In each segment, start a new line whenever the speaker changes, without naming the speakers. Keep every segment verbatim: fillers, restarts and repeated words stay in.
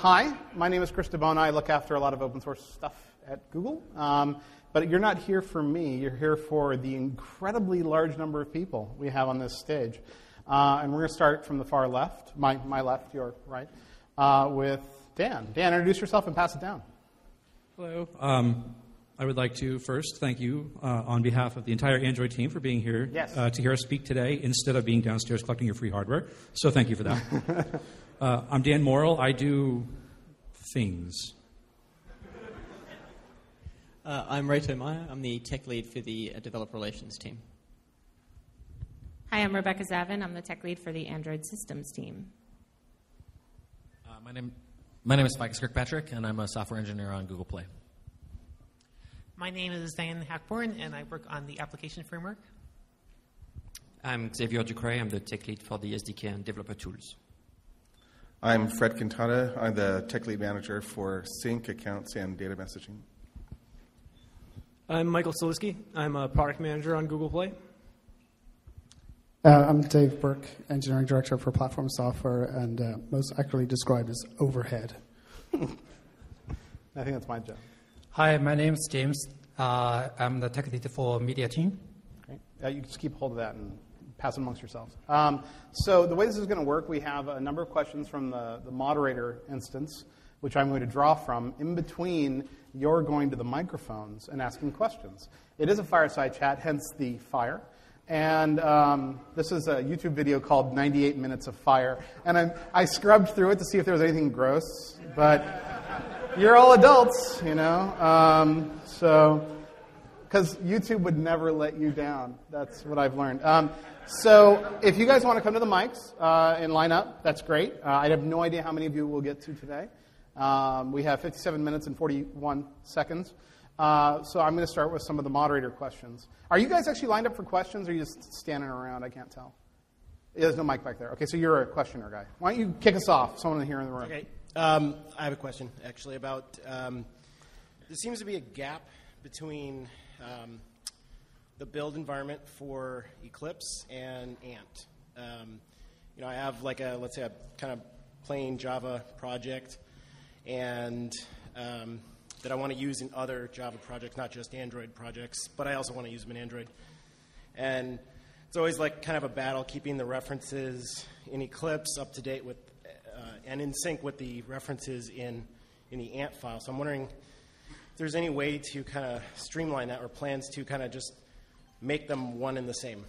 hi, my name is Chris DeBona. I look after a lot of open source stuff at Google. Um, but you're not here for me. You're here for the incredibly large number of people we have on this stage. Uh, and we're going to start from the far left, my, my left, your right, uh, with Dan. Dan, introduce yourself and pass it down.
Hello. Um, I would like to first thank you uh, on behalf of the entire Android team for being here
yes.
uh, to hear us speak today instead of being downstairs collecting your free hardware. So thank you for that. uh, I'm Dan Morrill. I do things.
Uh, I'm Reto Meyer. I'm the tech lead for the uh, developer relations team.
Hi, I'm Rebecca Zavin. I'm the tech lead for the Android systems team.
Uh, my name my name is Ficus Kirkpatrick, and I'm a software engineer on Google Play.
My name is Diane Hackborn, and I work on the application framework.
I'm Xavier Ducret. I'm the tech lead for the S D K and developer tools.
I'm Fred Quintana. I'm the tech lead manager for sync, accounts, and data messaging.
I'm Michael Soliski. I'm a product manager on Google Play.
Uh, I'm Dave Burke, engineering director for platform software, and uh, most accurately described as overhead.
I think that's my job.
Hi, my name is James. Uh, I'm the tech lead for media team.
Okay. Uh, you can just keep hold of that and pass it amongst yourselves. Um, so the way this is going to work, we have a number of questions from the, the moderator instance, which I'm going to draw from. In between, you're going to the microphones and asking questions. It is a fireside chat, hence the fire. And um, this is a YouTube video called ninety-eight minutes of Fire. And I'm, I scrubbed through it to see if there was anything gross, but you're all adults, you know. Um, so, because YouTube would never let you down. That's what I've learned. Um, so if you guys want to come to the mics uh, and line up, that's great. Uh, I have no idea how many of you we'll get to today. Um, we have fifty-seven minutes and forty-one seconds. Uh, so I'm going to start with some of the moderator questions. Are you guys actually lined up for questions, or are you just standing around? I can't tell. There's no mic back there. Okay, so you're a questioner guy. Why don't you kick us off, someone here in the room?
Okay. Um, I have a question, actually, about um, there seems to be a gap between um, the build environment for Eclipse and Ant. Um, you know, I have like a, let's say, a kind of plain Java project, and um, that I want to use in other Java projects, not just Android projects, but I also want to use them in Android. And it's always like kind of a battle keeping the references in Eclipse up to date with uh, and in sync with the references in, in the Ant file. So I'm wondering if there's any way to kind of streamline that, or plans to kind of just make them one and the same.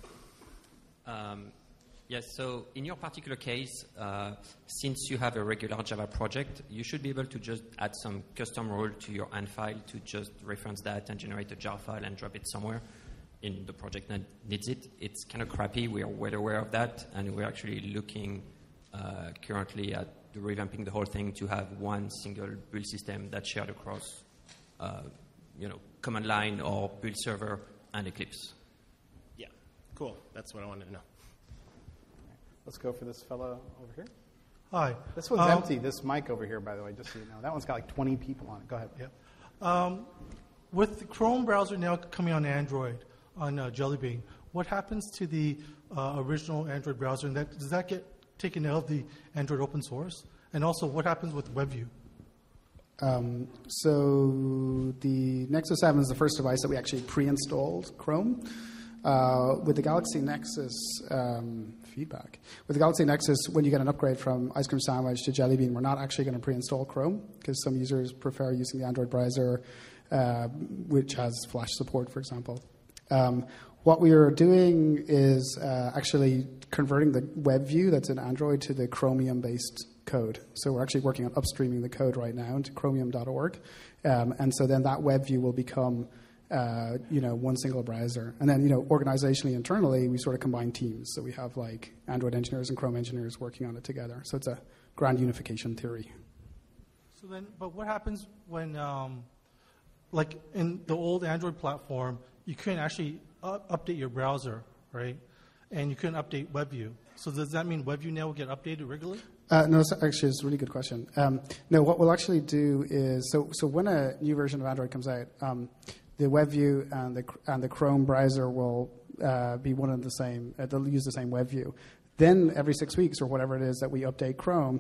Um, Yes, so in your particular case, uh, since you have a regular Java project, you should be able to just add some custom rule to your Ant file to just reference that and generate a jar file and drop it somewhere in the project that needs it. It's kind of crappy. We are well aware of that, and we're actually looking uh, currently at revamping the whole thing to have one single build system that's shared across, uh, you know, command line or build server and Eclipse.
Yeah, cool. That's what I wanted to know.
Let's go for this fellow over here.
Hi.
This one's
um,
empty, this mic over here, by the way, just so you know. That one's got like twenty people on it. Go ahead.
Yeah. Um, with the Chrome browser now coming on Android, on uh, Jelly Bean, what happens to the uh, original Android browser? And that, does that get taken out of the Android open source? And also, what happens with WebView?
Um, so the Nexus seven is the first device that we actually pre-installed Chrome. Uh, with the Galaxy Nexus um, feedback, with the Galaxy Nexus, when you get an upgrade from Ice Cream Sandwich to Jelly Bean, we're not actually going to pre-install Chrome because some users prefer using the Android browser, uh, which has Flash support, for example. Um, what we are doing is uh, actually converting the web view that's in Android to the Chromium-based code. So we're actually working on upstreaming the code right now into chromium dot org. Um, and so then that web view will become Uh, you know, one single browser. And then, you know, organizationally, internally, we sort of combine teams. So we have, like, Android engineers and Chrome engineers working on it together. So it's a grand unification theory.
So then, but what happens when, um, like, in the old Android platform, you couldn't actually up- update your browser, right? And you couldn't update WebView. So does that mean WebView now will get updated regularly?
Uh, no, it's actually, it's a really good question. Um, no, what we'll actually do is, so so when a new version of Android comes out, um, the WebView and the and the Chrome browser will uh, be one and the same. Uh, they'll use the same WebView. Then every six weeks or whatever it is that we update Chrome,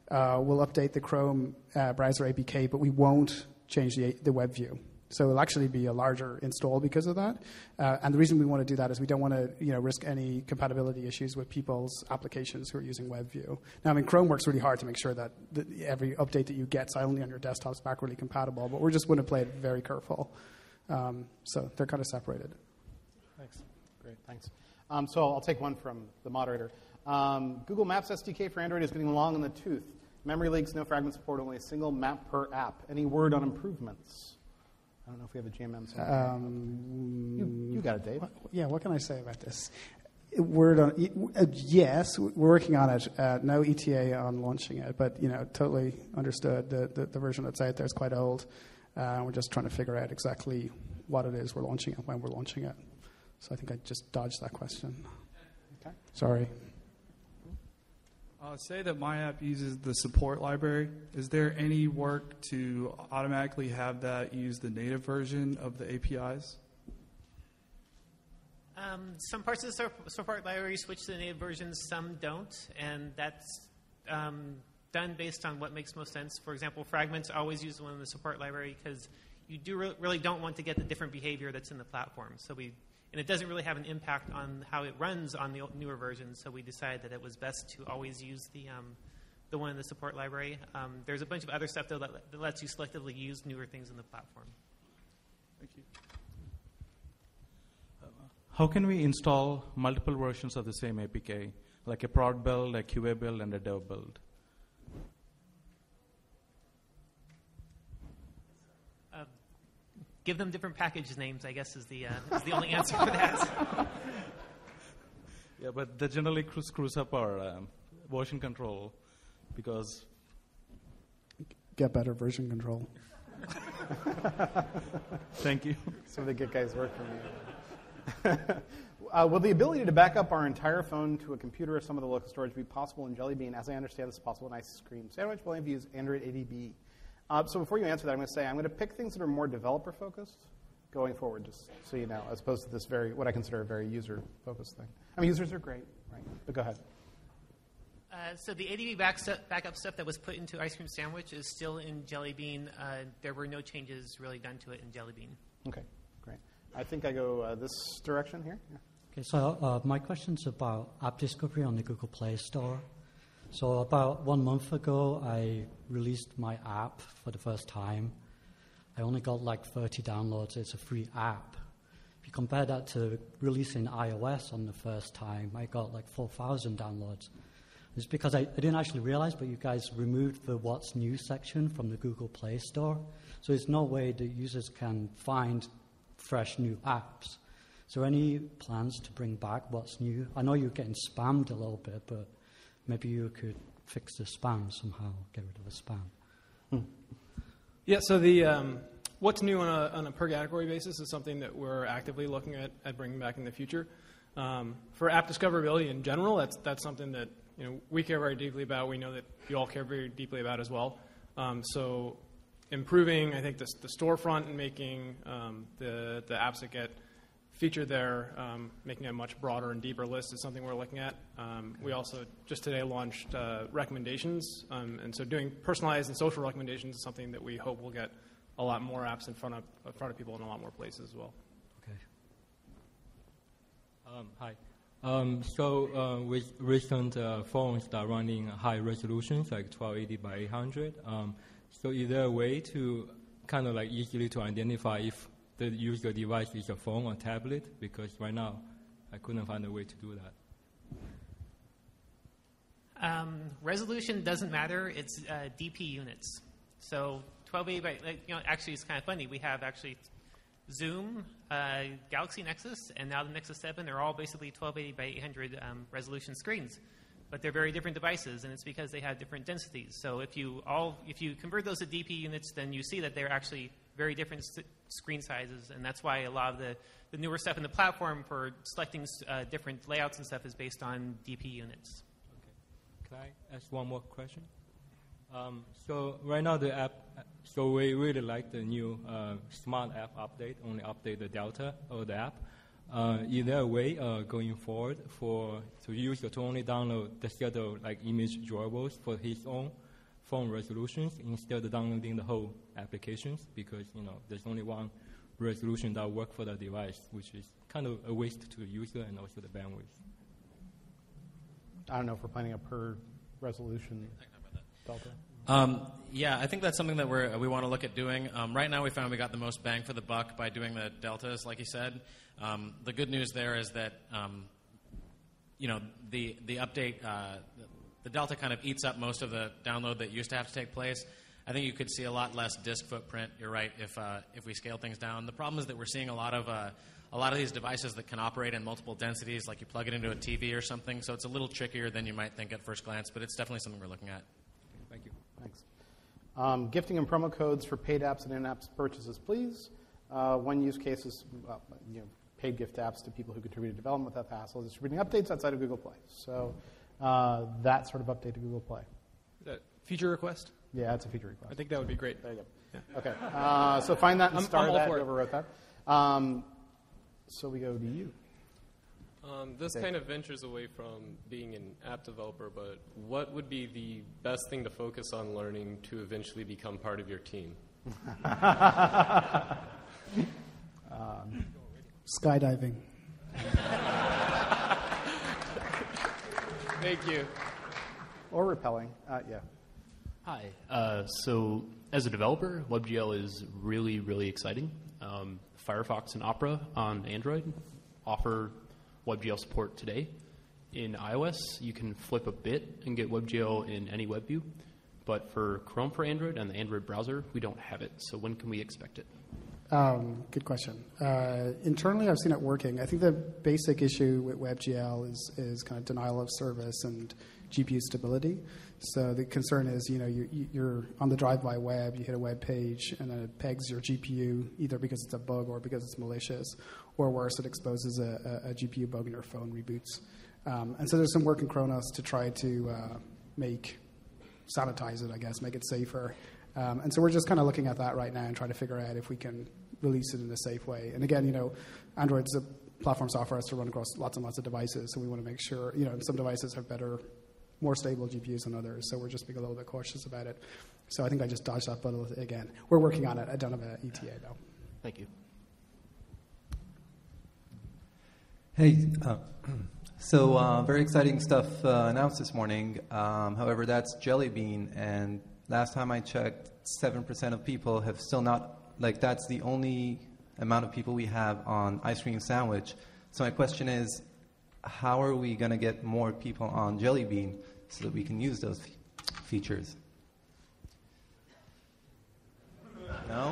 uh, we'll update the Chrome uh, browser A P K, but we won't change the, the web view. So it'll actually be a larger install because of that. Uh, and the reason we want to do that is we don't want to you know, risk any compatibility issues with people's applications who are using WebView. Now, I mean, Chrome works really hard to make sure that the, every update that you get silently on your desktop is backwardly compatible, but we're just going to play it very careful. Um, so they're kind of separated.
Thanks. Great, thanks. Um, so I'll take one from the moderator. Um, Google Maps S D K for Android is getting long in the tooth. Memory leaks, no fragment support, only a single map per app. Any word on improvements? I don't know if we have a G M M.
Um,
you, you got it, Dave.
What, yeah, what can I say about this? Word on uh, yes, we're working on it. Uh, no E T A on launching it, but you know, totally understood. The the, the version that's out there is quite old. Uh, we're just trying to figure out exactly what it is we're launching and when we're launching it. So I think I just dodged that question.
Okay.
Sorry.
Uh, say that my app uses the support library. Is there any work to automatically have that use the native version of the A P Is?
Um, some parts of the support library switch to the native versions, some don't, and that's um, done based on what makes most sense. For example, fragments always use one in the support library because you do re- really don't want to get the different behavior that's in the platform. So we And it doesn't really have an impact on how it runs on the newer versions, so we decided that it was best to always use the um, the one in the support library. Um, there's a bunch of other stuff, though, that, that lets you selectively use newer things in the platform.
Thank you.
How can we install multiple versions of the same A P K, like a prod build, a Q A build, and a dev build?
Uh, give them different package names, I guess, is the uh, is the only answer for that.
Yeah, but that generally screws up our um, version control because...
Get better version control.
Thank you.
Some of the Git guys work for me. uh, will the ability to back up our entire phone to a computer or some of the local storage be possible in Jelly Bean? As I understand, this is possible in Ice Cream Sandwich. Will you use Android A D B? Uh, so before you answer that, I'm going to say I'm going to pick things that are more developer-focused going forward, just so you know, as opposed to this very, what I consider a very user-focused thing. I mean, users are great, right? But go ahead.
Uh, so the A D B back stu- backup stuff that was put into Ice Cream Sandwich is still in Jelly Bean. Uh, there were no changes really done to it in Jelly Bean.
Okay, great. I think I go uh, this direction here. Yeah.
Okay, so uh, my question's about app discovery on the Google Play Store. So about one month ago, I released my app for the first time. I only got like thirty downloads. It's a free app. If you compare that to releasing iOS on the first time, I got like four thousand downloads. It's because I, I didn't actually realize, but you guys removed the What's New section from the Google Play Store. So there's no way that users can find fresh new apps. So any plans to bring back What's New? I know you're getting spammed a little bit, but maybe you could fix the spam somehow, get rid of the spam.
Hmm. Yeah, so the um, What's New on a, on a per category basis is something that we're actively looking at, at bringing back in the future. Um, for app discoverability in general, that's that's something that you know we care very deeply about. We know that you all care very deeply about as well. Um, so improving, I think, the, the storefront and making um, the the apps that get featured there, um, making a much broader and deeper list is something we're looking at. Um, we also just today launched uh, recommendations, um, and so doing personalized and social recommendations is something that we hope will get a lot more apps in front of in front of people in a lot more places as well.
Okay.
Um, hi. Um, so uh, with recent uh, phones that are running high resolutions, like twelve eighty by eight hundred, um, so is there a way to kind of like easily to identify if the user device is a phone or tablet? Because right now, I couldn't find a way to do that.
Um, resolution doesn't matter. It's uh, D P units. So twelve eighty by, like, you know, actually it's kind of funny. We have actually Zoom, uh, Galaxy Nexus, and now the Nexus seven. They're all basically twelve eighty by eight hundred um, resolution screens, but they're very different devices, and it's because they have different densities. So if you all, if you convert those to D P units, then you see that they're actually very different st- screen sizes, and that's why a lot of the, the newer stuff in the platform for selecting uh, different layouts and stuff is based on D P units.
Okay. Can I ask one more question? Um, so right now the app, so we really like the new uh, smart app update, only update the Delta of the app. Uh, is there a way uh, going forward for the user to only download the set of like image drawables for his own phone resolutions instead of downloading the whole applications, because you know there's only one resolution that works for the device, which is kind of a waste to the user and also the bandwidth.
I don't know if we're planning a per resolution delta.
Um, yeah, I think that's something that we're, we want to look at doing. Um, right now we found we got the most bang for the buck by doing the deltas, like you said. Um, the good news there is that, um, you know, the, the update, uh, the, the delta kind of eats up most of the download that used to have to take place. I think you could see a lot less disk footprint, you're right, if, uh, if we scale things down. The problem is that we're seeing a lot of... Uh, a lot of these devices that can operate in multiple densities, like you plug it into a T V or something, so it's a little trickier than you might think at first glance, but it's definitely something we're looking at.
Thank you.
Thanks. Um, gifting and promo codes for paid apps and in-app purchases, please. Uh, one use case is well, you know, paid gift apps to people who contribute to development without the hassle, distributing updates outside of Google Play. So uh, that sort of update to Google Play.
Is that feature request?
Yeah, it's a feature request.
I think that would be great.
There you go.
Yeah.
Okay. Uh, so find that and
I'm,
star
I'm all
that.
for it.
Whoever wrote that. Um, so we go to you.
Um, this
Okay.
kind of ventures away from being an app developer, but what would be the best thing to focus on learning to eventually become part of your team?
um, Skydiving.
Thank you.
Or rappelling. Uh, yeah.
Hi. Uh, so as a developer, WebGL is really, really exciting. Um, Firefox and Opera on Android offer WebGL support today. In iOS, you can flip a bit and get WebGL in any web view. But for Chrome for Android and the Android browser, we don't have it. So when can we expect it?
Um, good question. Uh, internally, I've seen it working. I think the basic issue with WebGL is, is kind of denial of service and G P U stability. So the concern is, you know, you, you're on the drive-by web, you hit a web page, and then it pegs your G P U either because it's a bug or because it's malicious, or worse, it exposes a, a, a G P U bug and your phone reboots. Um, and so there's some work in Kronos to try to uh, make, sanitize it, I guess, make it safer. Um, and so we're just kind of looking at that right now and trying to figure out if we can release it in a safe way. And again, you know, Android's a platform software has to run across lots and lots of devices, so we want to make sure, you know, some devices have better, more stable G P Us than others, so we're just being a little bit cautious about it. So I think I just dodged that bullet again. We're working on it. I don't have an E T A, though.
Thank you.
Hey, uh, so uh, very exciting stuff uh, announced this morning. Um, however, that's Jelly Bean, and last time I checked, seven percent of people have still not, like that's the only amount of people we have on Ice Cream Sandwich. So my question is, how are we going to get more people on Jelly Bean so that we can use those fe- features? No?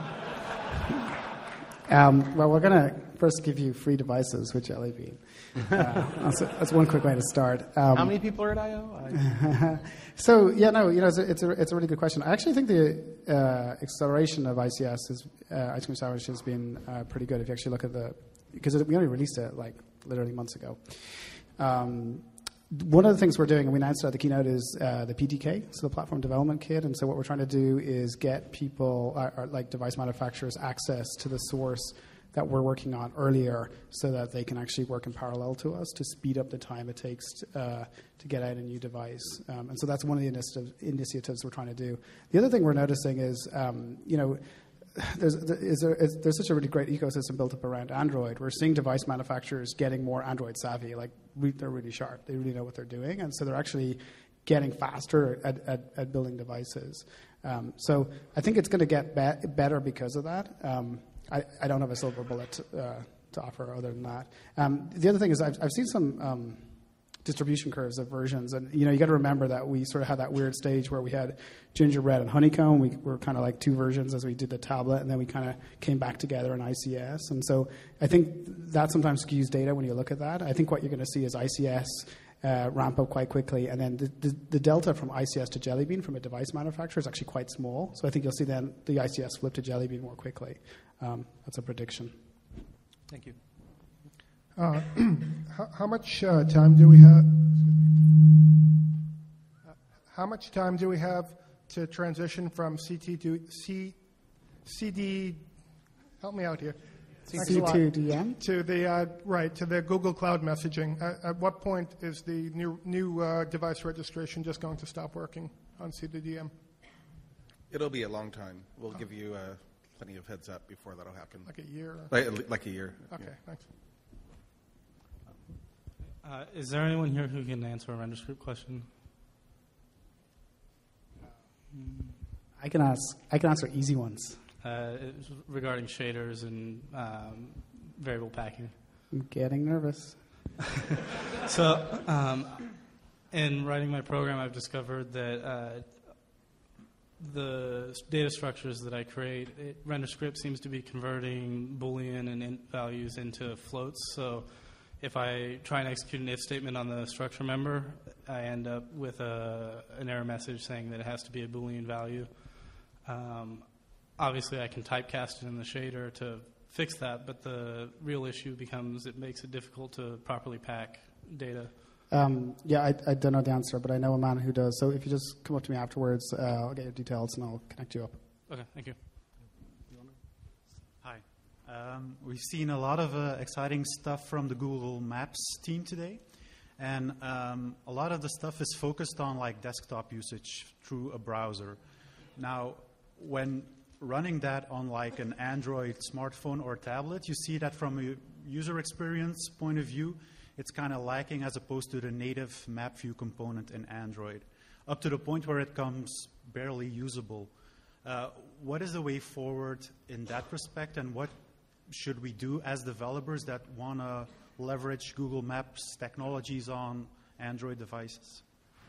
Um, well, we're going to first give you free devices with Jelly Bean. Uh, that's, that's one quick way to start. Um,
How many people are at I O?
so, yeah, no, you know, it's a, it's a, it's a really good question. I actually think the uh, acceleration of I C S, is, uh, Ice Cream Sandwich, has been uh, pretty good if you actually look at the, because we only released it like literally months ago. Um, one of the things we're doing, and we announced it at the keynote, is uh, the P D K, so the Platform Development Kit. And so what we're trying to do is get people, uh, or like device manufacturers, access to the source that we're working on earlier so that they can actually work in parallel to us to speed up the time it takes uh, to get out a new device. Um, and so that's one of the initiative, initiatives we're trying to do. The other thing we're noticing is, um, you know, There's, is there, is, there's such a really great ecosystem built up around Android. We're seeing device manufacturers getting more Android savvy. Like re, they're really sharp. They really know what they're doing, and so they're actually getting faster at, at, at building devices. Um, so I think it's going to get be- better because of that. Um, I, I don't have a silver bullet to, uh, to offer other than that. Um, the other thing is I've, I've seen some um, distribution curves of versions, and you know you got to remember that we sort of had that weird stage where we had Gingerbread and Honeycomb. We were kind of like two versions as we did the tablet, and then we kind of came back together in I C S. And so I think that sometimes skews data when you look at that. I think what you're going to see is I C S uh, ramp up quite quickly, and then the, the, the delta from I C S to Jelly Bean from a device manufacturer is actually quite small. So I think you'll see then the I C S flip to Jelly Bean more quickly. Um, that's a prediction.
Thank you.
Uh, how, how much uh, time do we have? Uh, how much time do we have to transition from C T to C, CD? Help me out here.
C two D M
to the uh, right to the Google Cloud messaging. At, at what point is the new new uh, device registration just going to stop working on C D D M?
It'll be a long time. We'll give you uh, plenty of heads up before that'll happen.
Like a year?
Like, like a year.
Okay,
yeah.
thanks.
Uh, is there anyone here who can answer a render script question?
I can ask. I can answer easy ones.
Uh, it's regarding shaders and um, variable packing.
I'm getting nervous.
So, um, in writing my program, I've discovered that uh, the data structures that I create, it, render script seems to be converting Boolean and int values into floats. So, if I try and execute an if statement on the structure member, I end up with a, an error message saying that it has to be a Boolean value. Um, obviously, I can typecast it in the shader to fix that, but the real issue becomes it makes it difficult to properly pack data.
Um, yeah, I, I don't know the answer, but I know a man who does. So if you just come up to me afterwards, uh, I'll get your details and I'll connect you up.
Okay, thank you.
Hi. Um, we've seen a lot of uh, exciting stuff from the Google Maps team today, and um, a lot of the stuff is focused on like desktop usage through a browser. Now, when running that on like an Android smartphone or tablet, you see that from a user experience point of view, it's kind of lacking as opposed to the native map view component in Android, up to the point where it becomes barely usable. Uh, what is the way forward in that respect, and what should we do as developers that want to leverage Google Maps technologies on Android devices?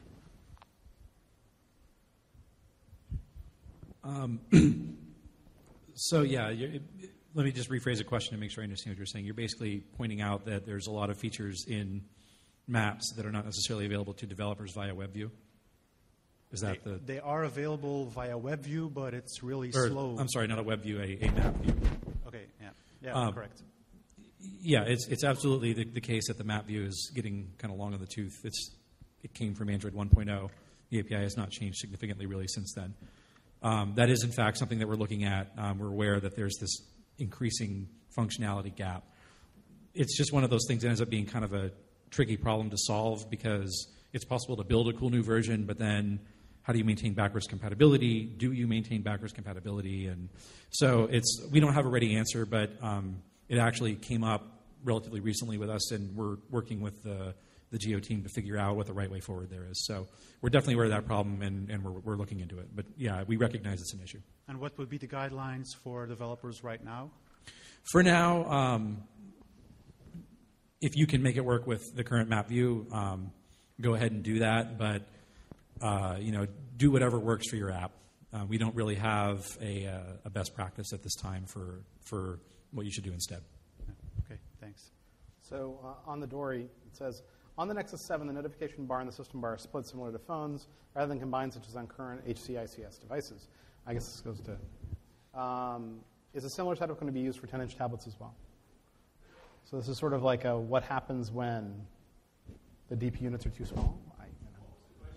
Um, so, yeah, you're, it, let me just rephrase the question to make sure I understand what you're saying. You're basically pointing out that there's a lot of features in Maps that are not necessarily available to developers via WebView? Is that
they,
the...
They are available via WebView, but it's really
or,
slow.
I'm sorry, not a WebView, a, a map view.
Okay, yeah. Yeah,
um,
correct.
Yeah, it's, it's absolutely the, the case that the map view is getting kind of long in the tooth. It's, it came from Android one point oh. The A P I has not changed significantly really since then. Um, that is, in fact, something that we're looking at. Um, we're aware that there's this increasing functionality gap. It's just one of those things that ends up being kind of a tricky problem to solve because it's possible to build a cool new version, but then how do you maintain backwards compatibility? Do you maintain backwards compatibility? And so it's we don't have a ready answer, but um, it actually came up relatively recently with us, and we're working with the, the Geo team to figure out what the right way forward there is. So we're definitely aware of that problem, and, and we're, we're looking into it. But, yeah, we recognize it's an issue.
And what would be the guidelines for developers right now?
For now, um, if you can make it work with the current map view, um, go ahead and do that. But, uh, you know, do whatever works for your app. Uh, we don't really have a, uh, a best practice at this time for, for what you should do instead.
Okay, thanks.
So uh, on the Dory, it says, on the Nexus seven, the notification bar and the system bar are split similar to phones rather than combined such as on current H C I C S devices. I guess this goes to, um, is a similar setup going to be used for ten-inch tablets as well? So this is sort of like a what happens when the D P units are too small? I, you know.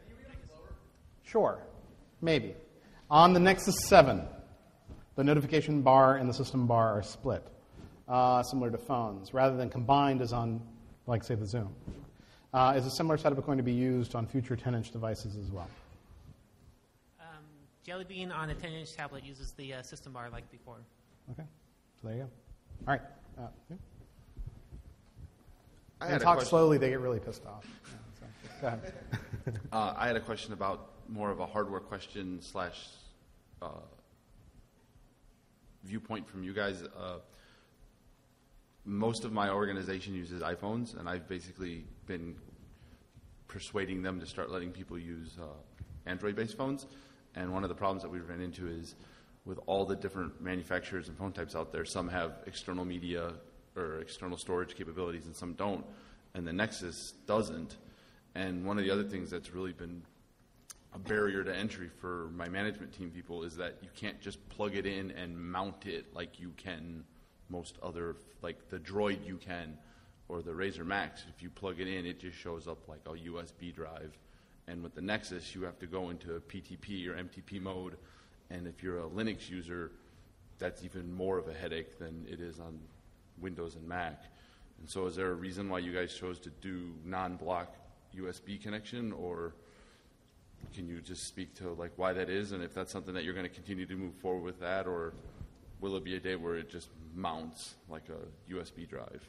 Sure, maybe. On the Nexus seven, the notification bar and the system bar are split, uh, similar to phones, rather than combined as on, like, say, the Zoom. Uh, is a similar setup going to be used on future ten-inch devices as well?
Um, Jelly Bean on a ten-inch tablet uses the uh, system bar like before.
Okay, so there you go. All right. Uh, yeah.
I
and
had a
talk
question.
slowly, they get really pissed off. Yeah, so, go ahead.
uh, I had a question about more of a hardware question slash uh, viewpoint from you guys. Uh, most of my organization uses iPhones, and I've basically been persuading them to start letting people use uh, Android-based phones. And one of the problems that we ran into is with all the different manufacturers and phone types out there, some have external media or external storage capabilities and some don't, and the Nexus doesn't. And one of the other things that's really been a barrier to entry for my management team people is that you can't just plug it in and mount it like you can most other, like the Droid you can, or the Razer Max. If you plug it in, it just shows up like a U S B drive. And with the Nexus, you have to go into P T P or M T P mode. And if you're a Linux user, that's even more of a headache than it is on Windows and Mac. And so is there a reason why you guys chose to do non-block U S B connection, or can you just speak to like why that is, and if that's something that you're going to continue to move forward with that, or will it be a day where it just mounts like a U S B drive?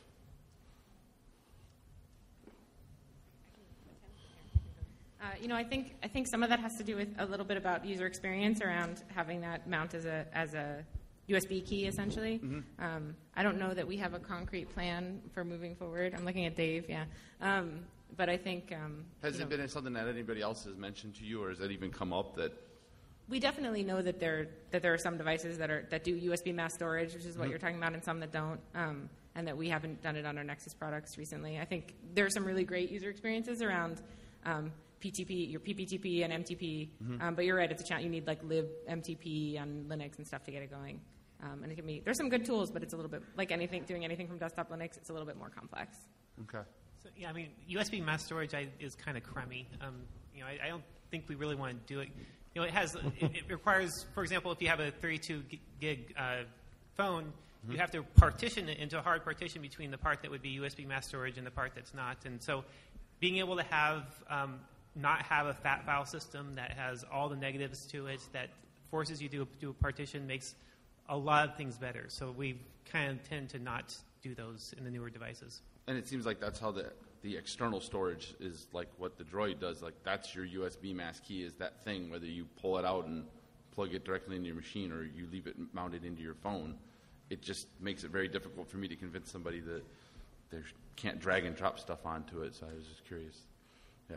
Uh, you know, I think I think some of that has to do with a little bit about user experience around having that mount as a as a U S B key, essentially.
Mm-hmm.
Um, I don't know that we have a concrete plan for moving forward. I'm looking at Dave, yeah. Um, but I think um,
Has
you
it
know,
been something that anybody else has mentioned to you, or has that even come up that?
we definitely know that there that there are some devices that are that do U S B mass storage, which is what
Mhm.
you're talking about, and some that don't. Um, and that we haven't done it on our Nexus products recently. I think there are some really great user experiences around um, P T P, your P P T P and M T P.
Mhm.
Um, but you're right; it's a challenge. You need like lib M T P on Linux and stuff to get it going. Um, and it can be there's some good tools, but it's a little bit like anything doing anything from desktop Linux. It's a little bit more complex.
Okay.
So, yeah, I mean, U S B mass storage I, is kind of crummy. Um, you know, I, I don't think we really want to do it. You know, it has it, it requires, for example, if you have a thirty-two gig uh, phone,
Mm-hmm.
you have to partition it into a hard partition between the part that would be U S B mass storage and the part that's not. And so, being able to have um, not have a fat file system that has all the negatives to it, that forces you to do, do a partition, makes a lot of things better. So we kind of tend to not do those in the newer devices.
And it seems like that's how the the external storage is, like what the Droid does. Like that's your U S B mass key is that thing, whether you pull it out and plug it directly into your machine or you leave it mounted into your phone. It just makes it very difficult for me to convince somebody that they can't drag and drop stuff onto it. So I was just curious. Yeah.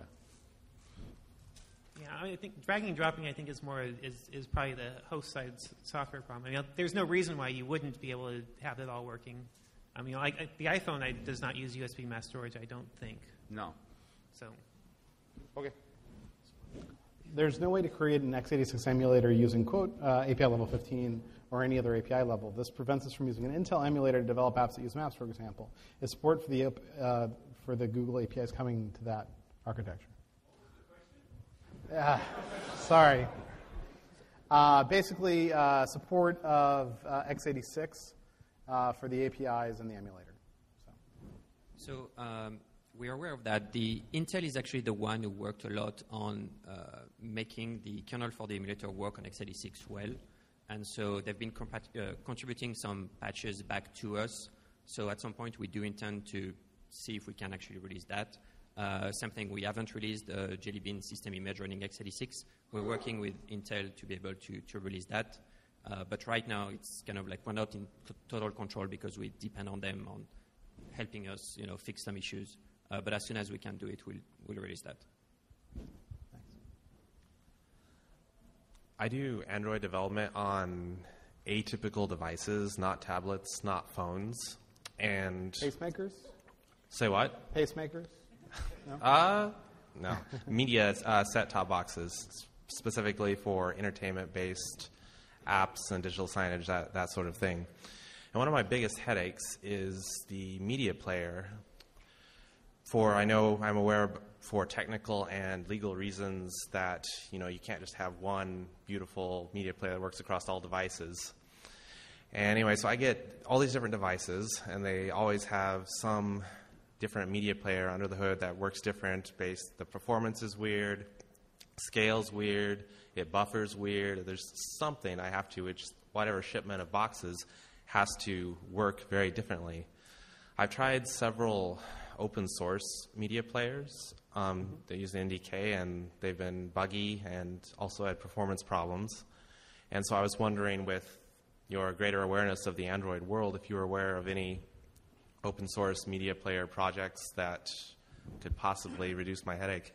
Yeah, I, mean, I think dragging and dropping, I think, is more is, is probably the host side's software problem. I mean, there's no reason why you wouldn't be able to have it all working. I mean, like, the iPhone I, does not use U S B mass storage, I don't think.
No.
So.
Okay.
There's no way to create an x eighty-six emulator using, quote, uh, A P I level fifteen or any other A P I level. This prevents us from using an Intel emulator to develop apps that use maps, for example. Is support for the, uh, for the Google A P Is coming to that architecture? Yeah, sorry. Uh, basically, uh, support of uh, x eighty-six uh, for the A P Is and the emulator.
So um, we are aware of that. The Intel is actually the one who worked a lot on uh, making the kernel for the emulator work on x eighty-six well. And so they've been compat- uh, contributing some patches back to us. So at some point, we do intend to see if we can actually release that. Uh, same thing, we haven't released the Jelly Bean system image running x eighty-six. We're working with Intel to be able to, to release that. Uh, but right now, it's kind of like we're not in t- total control because we depend on them on helping us, you know, fix some issues. Uh, but as soon as we can do it, we'll, we'll release that.
I do Android development on atypical devices, not tablets, not phones. And
pacemakers?
Say what?
Pacemakers? No?
Uh, no. Media uh, set-top boxes, specifically for entertainment-based apps and digital signage, that, that sort of thing. And one of my biggest headaches is the media player. For, I know, I'm aware of, for technical and legal reasons that, you know, you can't just have one beautiful media player that works across all devices. And anyway, so I get all these different devices, and they always have some different media player under the hood that works different based. The performance is weird, scale's weird, it buffers weird. There's something I have to, which whatever shipment of boxes has to work very differently. I've tried several open source media players. Um, they use the N D K, and they've been buggy and also had performance problems. And so I was wondering, with your greater awareness of the Android world, if you were aware of any open source media player projects that could possibly reduce my headache.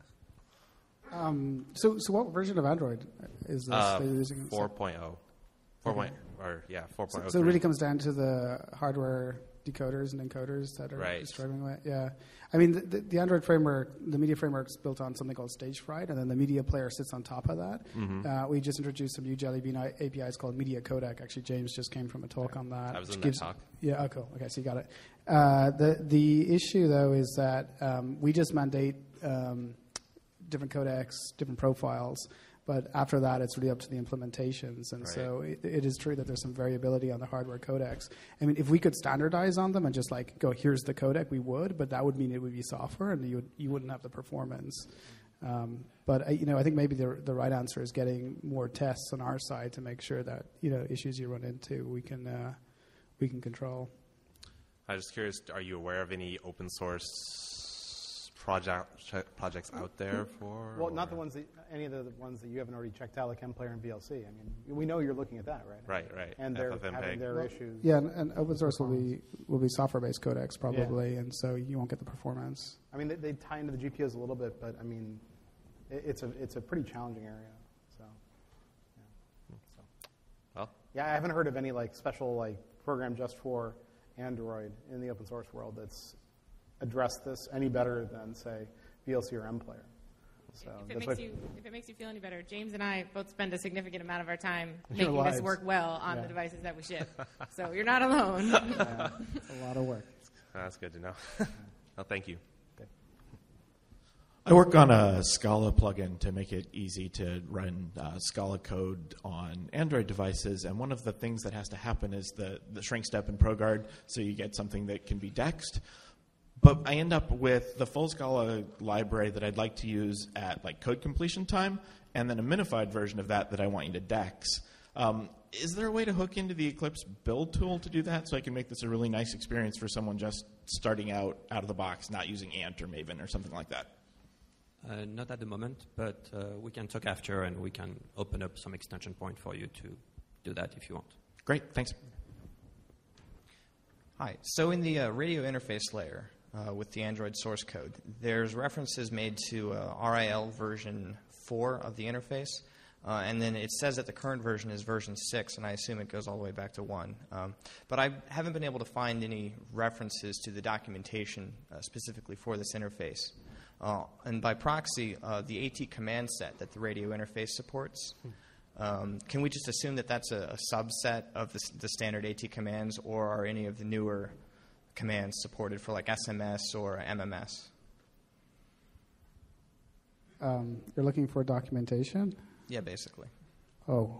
um, so, so what version of Android is this?
Uh,
that you're using?
four point oh. four.
Okay.
Or, yeah, four point oh.
So, so it really comes down to the hardware decoders and encoders that are
right.
just driving away. Yeah, I mean the, the, the Android framework, the media framework is built on something called StageFright, and then the media player sits on top of that.
Mm-hmm.
Uh, we just introduced some new Jelly Bean A P Is called Media Codec. Actually, James just came from a talk on that.
I was in
gives,
that talk.
Yeah, oh, cool. Okay, so you got it. Uh, the the issue though is that um, we just mandate um, different codecs, different profiles. But after that, it's really up to the implementations. And
right.
so it, it is true that there's some variability on the hardware codecs. I mean, if we could standardize on them and just like go, here's the codec, we would, but that would mean it would be software and you, would, you wouldn't have the performance. Um, but I, you know, I think maybe the the right answer is getting more tests on our side to make sure that you know issues you run into we can uh, we can control.
I was just curious, are you aware of any open source project projects out there for?
Well, not the ones that, any of the ones that you haven't already checked out, like MPlayer and V L C. I mean, we know you're looking at that, right?
Right, right.
And they're
F F M P E G.
having their
Well,
issues.
Yeah, and, and open source will be will be software-based codecs probably,
Yeah.
and so you won't get the performance.
I mean, they, they tie into the G P Us a little bit, but I mean, it, it's a it's a pretty challenging area. So, yeah. So.
Well.
Yeah, I haven't heard of any like special like program just for Android in the open source world that's addressed this any better than say V L C or MPlayer. So
If it
that's
makes
what-
you if it makes you feel any better, James and I both spend a significant amount of our time
Your
making this
lives.
work well on
Yeah.
the devices that we ship. So you're not alone.
Yeah, it's a lot of work.
That's good to know. Well, thank you.
I work on a Scala plugin to make it easy to run uh, Scala code on Android devices, and one of the things that has to happen is the, the shrink step in ProGuard, so you get something that can be dexed. But I end up with the full Scala library that I'd like to use at like code completion time, and then a minified version of that that I want you to dex. Um, is there a way to hook into the Eclipse build tool to do that, so I can make this a really nice experience for someone just starting out out of the box, not using Ant or Maven or something like that?
Uh, not at the moment, but uh, we can talk after, and we can open up some extension point for you to do that if you want.
Great, thanks.
Hi. So in the uh, radio interface layer uh, with the Android source code, there's references made to uh, R I L version four of the interface, uh, and then it says that the current version is version six, and I assume it goes all the way back to one. Um, but I haven't been able to find any references to the documentation uh, specifically for this interface. Uh, and by proxy, uh, the AT command set that the radio interface supports, um, can we just assume that that's a, a subset of the, the standard AT commands, or are any of the newer commands supported for like S M S or M M S?
Um, you're looking for documentation?
Yeah, basically.
Oh.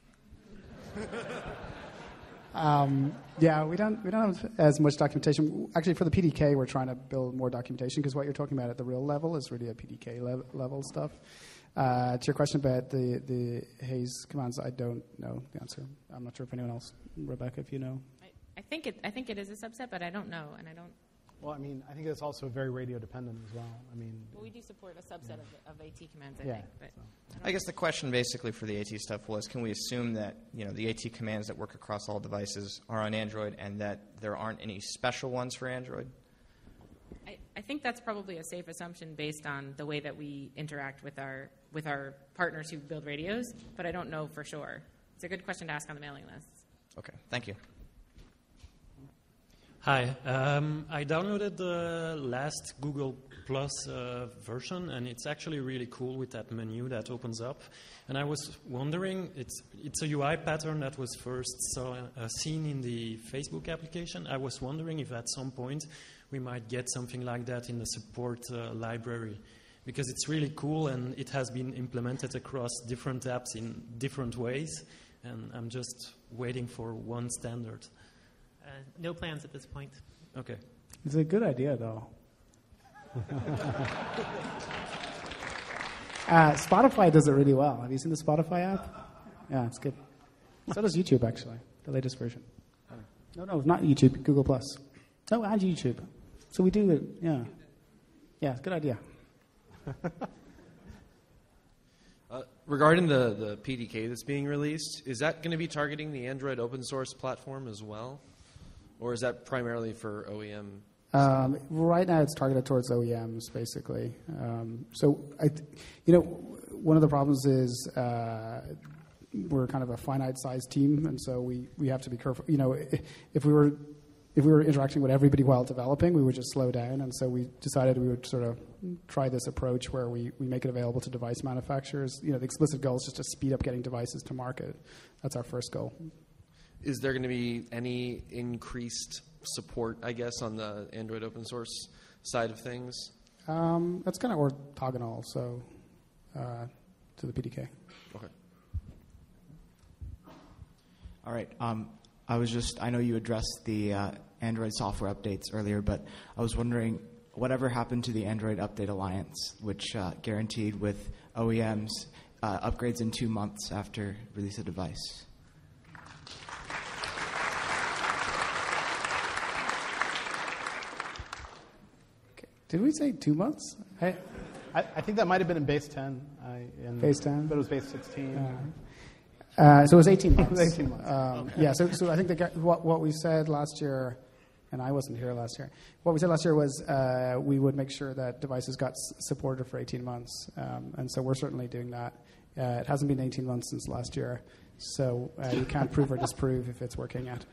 Um, yeah, we don't we don't have as much documentation. Actually, for the P D K, we're trying to build more documentation because what you're talking about at the real level is really a P D K lev- level stuff. Uh, to your question about the the Haze commands, I don't know the answer. I'm not sure if anyone else, Rebecca, if you know.
I, I think it I think it is a subset, but I don't know, and I don't.
Well, I mean, I think it's also very radio dependent as well. I mean,
Well, we do support a subset
Yeah.
of, of AT commands, I
Yeah,
think. But
I guess the question basically for the AT stuff was, can we assume that you know the AT commands that work across all devices are on Android, and that there aren't any special ones for Android?
I, I think that's probably a safe assumption based on the way that we interact with our with our partners who build radios, but I don't know for sure. It's a good question to ask on the mailing lists.
Okay, thank you.
Hi, um, I downloaded the last Google Plus uh, version, and it's actually really cool with that menu that opens up. And I was wondering, it's it's a U I pattern that was first saw, uh, seen in the Facebook application. I was wondering if at some point we might get something like that in the support uh, library, because it's really cool and it has been implemented across different apps in different ways, and I'm just waiting for one standard.
Uh, no plans at this point.
Okay.
It's a good idea, though. uh, Spotify does it really well. Have you seen the Spotify app? Yeah, it's good. So does YouTube, actually, the latest version. No, no, not YouTube, Google Plus. Oh, and YouTube. So we do it, yeah. Yeah, it's a good idea.
Uh, regarding the, the P D K that's being released, is that going to be targeting the Android open source platform as well? Or is that primarily for O E M?
Um, right now, it's targeted towards O E Ms, basically. Um, so, I, th- you know, one of the problems is uh, we're kind of a finite-sized team, and so we, we have to be careful. You know, if, if we were if we were interacting with everybody while developing, we would just slow down, and so we decided we would sort of try this approach where we, we make it available to device manufacturers. You know, the explicit goal is just to speed up getting devices to market. That's our first goal.
Is there going to be any increased support, I guess, on the Android open source side of things?
Um, that's kind of orthogonal, so uh, to the P D K.
Okay.
All right. Um, I was just, I know you addressed the uh, Android software updates earlier, but I was wondering, whatever happened to the Android Update Alliance, which uh, guaranteed with O E Ms uh, upgrades in two months after release of device?
Did we say two months? I,
I, I think that might have been in base ten. I, in,
Base ten?
But it was base sixteen.
Uh, uh, so it was eighteen months.
It was eighteen months.
Um,
Okay.
Yeah, so, so I think the, gu- what, what we said last year, and I wasn't here last year, what we said last year was uh, we would make sure that devices got s- supported for eighteen months. Um, and so we're certainly doing that. Uh, it hasn't been eighteen months since last year, so uh, you can't prove or disprove if it's working yet.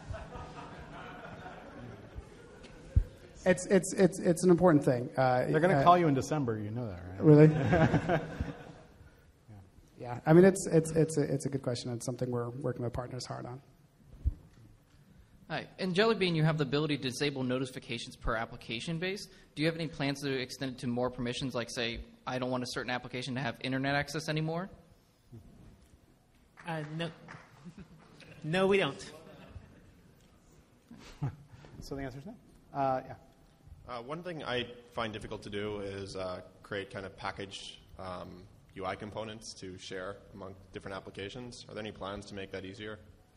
It's it's it's it's an important thing. Uh,
They're going to
uh,
call you in December. You know that, right?
Really? yeah. yeah. I mean, it's it's it's a, it's a good question. It's something we're working with partners hard on.
Hi. In Jelly Bean, you have the ability to disable notifications per application base. Do you have any plans to extend it to more permissions, like, say, I don't want a certain application to have internet access anymore?
Uh, no. No, we don't.
So the answer is no. Uh, yeah.
Uh, one thing I find difficult to do is uh, create kind of packaged um, U I components to share among different applications. Are there any plans to make that easier?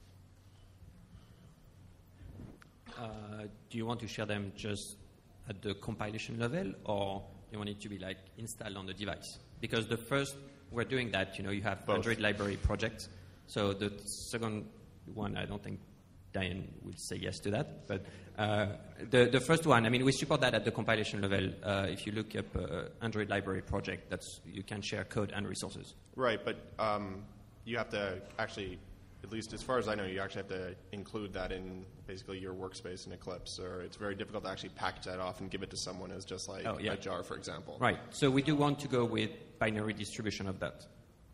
Uh, do you want to share them just at the compilation level, or do you want it to be like installed on the device? Because the first, we're doing that, you know, you have
Both.
Android library projects. So the second one, I don't think Diane will say yes to that. But uh, the, the first one, I mean, we support that at the compilation level. Uh, if you look up uh, Android library project, that's you can share code and resources.
Right, but um, you have to actually, at least as far as I know, you actually have to include that in basically your workspace in Eclipse, or it's very difficult to actually package that off and give it to someone as just like
Oh, yeah.
a jar, for example.
Right. So we do want to go with binary distribution of that.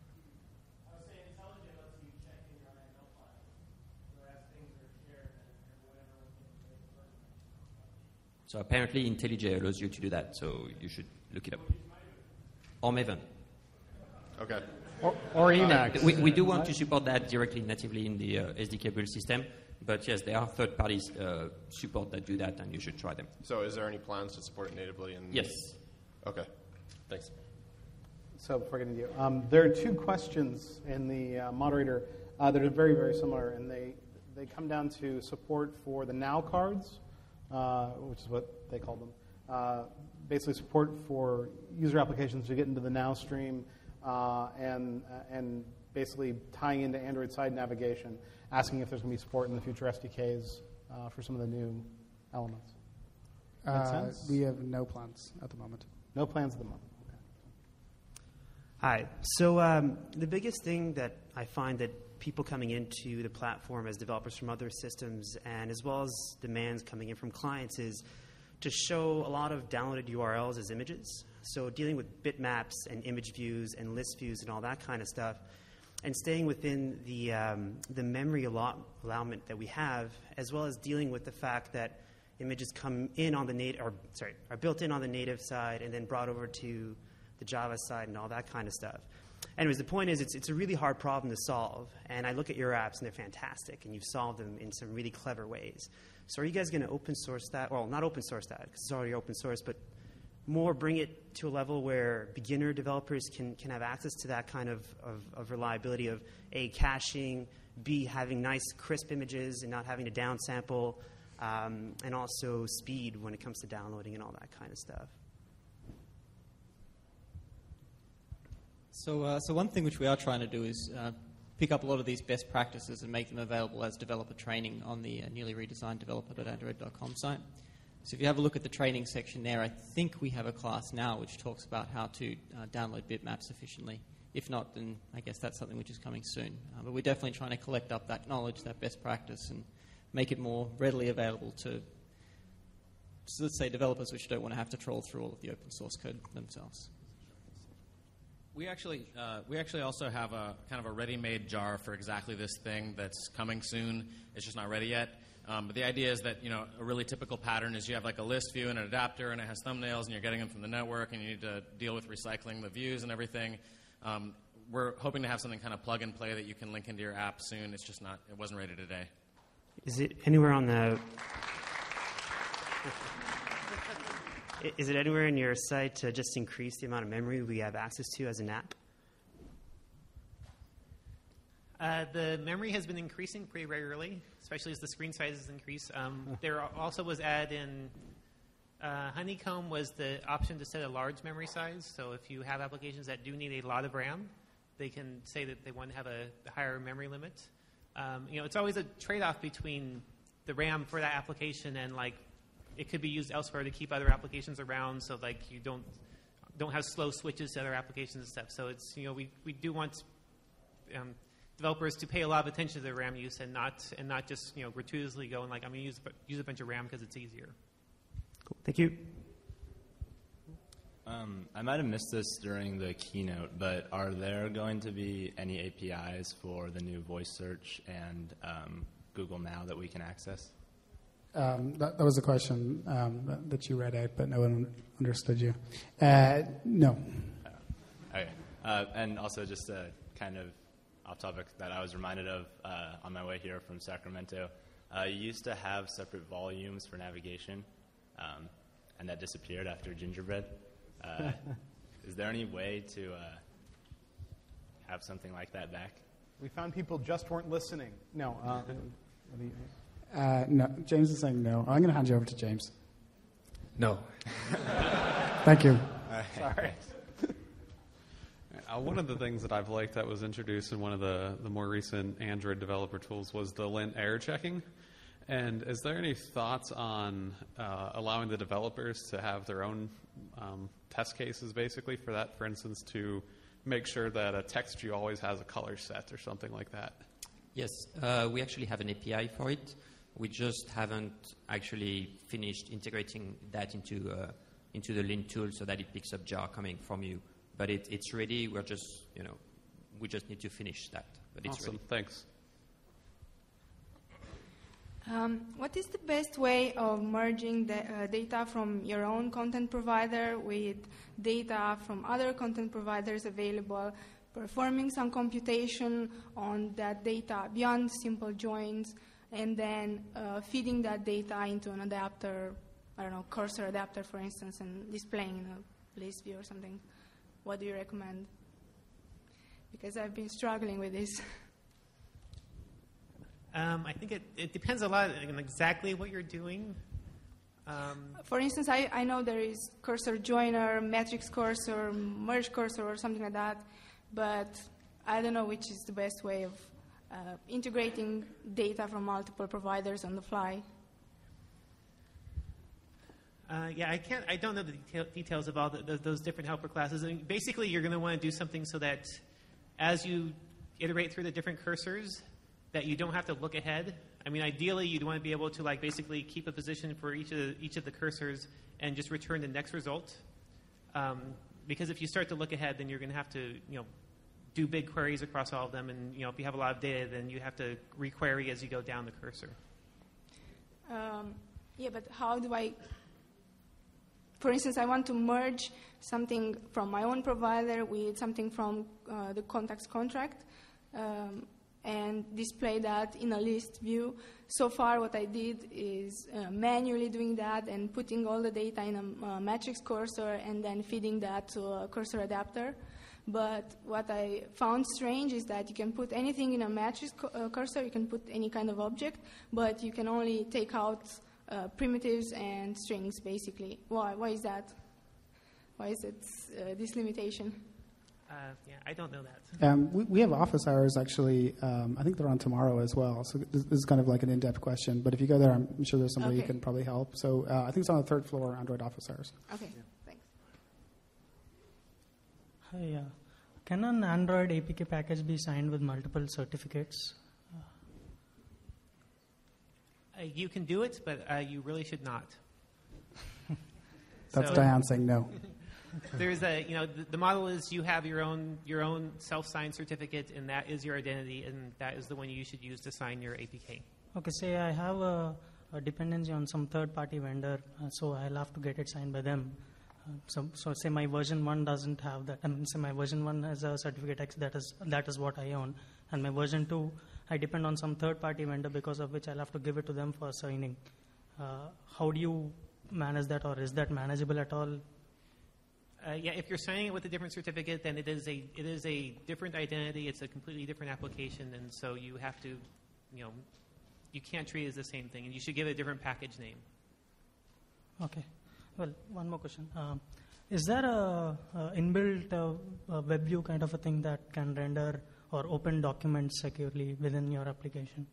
So apparently IntelliJ allows you to do that, so you should look it up. Or Maven.
Okay.
Or, or Emacs.
We, we do want to support that directly natively in the uh, S D K build system, but yes, there are third parties uh, support that do that, and you should try them.
So is there any plans to support it natively? In
Yes.
Okay. Thanks.
So before getting to you, um, there are two questions in the uh, moderator uh, that are very, very similar, and they, they come down to support for the Now cards, uh, which is what they call them. Uh, basically support for user applications to get into the Now stream, uh, and, uh, and basically tying into Android side navigation, asking if there's going to be support in the future S D Ks uh, for some of the new elements. Make
Uh,
sense?
we have no plans at the moment.
No plans at the moment.
Hi. So um, the biggest thing that I find that people coming into the platform as developers from other systems, and as well as demands coming in from clients, is to show a lot of downloaded U R Ls as images. So dealing with bitmaps and image views and list views and all that kind of stuff, and staying within the um, the memory allot- allowment that we have, as well as dealing with the fact that images come in on the native, or sorry, are built in on the native side and then brought over to the Java side and all that kind of stuff. Anyways, the point is it's, it's a really hard problem to solve, and I look at your apps and they're fantastic, and you've solved them in some really clever ways. So are you guys going to open source that? Well, not open source that, because it's already open source, but more bring it to a level where beginner developers can, can have access to that kind of, of, of reliability of, A, caching, B, having nice crisp images and not having to downsample, um, and also speed when it comes to downloading and all that kind of stuff.
So, uh, so one thing which we are trying to do is uh, pick up a lot of these best practices and make them available as developer training on the uh, newly redesigned developer dot android dot com site. So if you have a look at the training section there, I think we have a class now which talks about how to uh, download bitmaps efficiently. If not, then I guess that's something which is coming soon. Uh, but we're definitely trying to collect up that knowledge, that best practice, and make it more readily available to, so let's say, developers which don't want to have to troll through all of the open source code themselves.
We actually, uh, we actually also have a kind of a ready-made jar for exactly this thing that's coming soon. It's just not ready yet. Um, but the idea is that, you know, a really typical pattern is you have like a list view and an adapter, and it has thumbnails, and you're getting them from the network, and you need to deal with recycling the views and everything. Um, we're hoping to have something kind of plug and play that you can link into your app soon. It's just not, it wasn't ready today.
Is it anywhere on the... I- Is it anywhere in your site to just increase the amount of memory we have access to as an app?
Uh, the memory has been increasing pretty regularly, especially as the screen sizes increase. Um, there also was added in uh, Honeycomb was the option to set a large memory size. So if you have applications that do need a lot of RAM, they can say that they want to have a higher memory limit. Um, you know, it's always a trade-off between the RAM for that application and like it could be used elsewhere to keep other applications around. So like you don't don't have slow switches to other applications and stuff. So it's you know we we do want um, developers to pay a lot of attention to their RAM use and not and not just you know gratuitously go and like I'm going to use use a bunch of RAM because it's easier.
Cool. Thank you.
Um, I might have missed this during the keynote, but are there going to be any A P Is for the new voice search and um, Google Now that we can access?
Um, that, that was a question um, that, that you read out, but no one understood you. Uh, no.
Uh, okay. Uh, and also just a kind of off topic that I was reminded of uh, on my way here from Sacramento. Uh, you used to have separate volumes for navigation, um, and that disappeared after Gingerbread. Uh, is there any way to uh, have something like that back?
We found people just weren't listening. No. Uh, what do you think?
Uh, no. James is saying no. I'm going to hand you over to James.
No.
Thank you.
Sorry.
Uh, one of the things that I've liked that was introduced in one of the, the more recent Android developer tools was the lint error checking. And is there any thoughts on uh, allowing the developers to have their own um, test cases, basically, for that, for instance, to make sure that a text view always has a color set or something like that?
Yes, uh, we actually have an A P I for it. We just haven't actually finished integrating that into uh, into the lint tool so that it picks up jar coming from you. But it, it's ready. We're just, you know, we just need to finish that. But it's
Awesome.
ready.
Thanks.
Um, what is the best way of merging the, uh, data from your own content provider with data from other content providers available, performing some computation on that data beyond simple joins, and then uh, feeding that data into an adapter, I don't know, cursor adapter, for instance, and displaying in a list view or something? What do you recommend? Because I've been struggling with this.
Um, I think it, it depends a lot on exactly what you're doing. Um,
For instance, I, I know there is cursor joiner, matrix cursor, merge cursor, or something like that, but I don't know which is the best way of uh, integrating data from multiple providers on the fly.
Uh, yeah, I can't. I don't know the detail, details of all the, the, those different helper classes. I mean, basically, you're going to want to do something so that as you iterate through the different cursors, that you don't have to look ahead. I mean, ideally, you'd want to be able to like basically keep a position for each of the, each of the cursors and just return the next result. Um, because if you start to look ahead, then you're going to have to, you know, do big queries across all of them. And you know, if you have a lot of data, then you have to requery as you go down the cursor.
Um, yeah, but how do I? For instance, I want to merge something from my own provider with something from uh, the contacts contract. Um, and display that in a list view. So far what I did is uh, manually doing that and putting all the data in a uh, matrix cursor and then feeding that to a cursor adapter. But what I found strange is that you can put anything in a matrix cu- uh, cursor, you can put any kind of object, but you can only take out uh, primitives and strings, basically. Why? Why is that? Why is it uh, this limitation?
Uh, yeah, I don't know that.
Um, we, we have office hours, actually. Um, I think they're on tomorrow as well. So this, this is kind of like an in-depth question. But if you go there, I'm sure there's somebody
Okay.
who can probably help. So uh, I think it's on the third floor, Android office hours.
Okay, thanks.
Hi, uh, can an Android A P K package be signed with multiple certificates?
Uh, you can do it, but uh, you really should not.
That's
So-
Diane saying no.
There's a, you know, the, the model is you have your own your own self-signed certificate, and that is your identity, and that is the one you should use to sign your A P K.
Okay, say I have a, a dependency on some third-party vendor, uh, so I'll have to get it signed by them. Uh, so, so say my version one doesn't have that. I mean, say my version one has a certificate X that is that is what I own, and my version two, I depend on some third-party vendor because of which I'll have to give it to them for signing. Uh, how do you manage that, or is that manageable at all?
Uh, yeah, if you're signing it with a different certificate, then it is a it is a different identity. It's a completely different application, and so you have to, you know, you can't treat it as the same thing, and you should give it a different package name.
Okay. Well, one more question. Um, is there a, a inbuilt uh, a web view kind of a thing that can render or open documents securely within your application?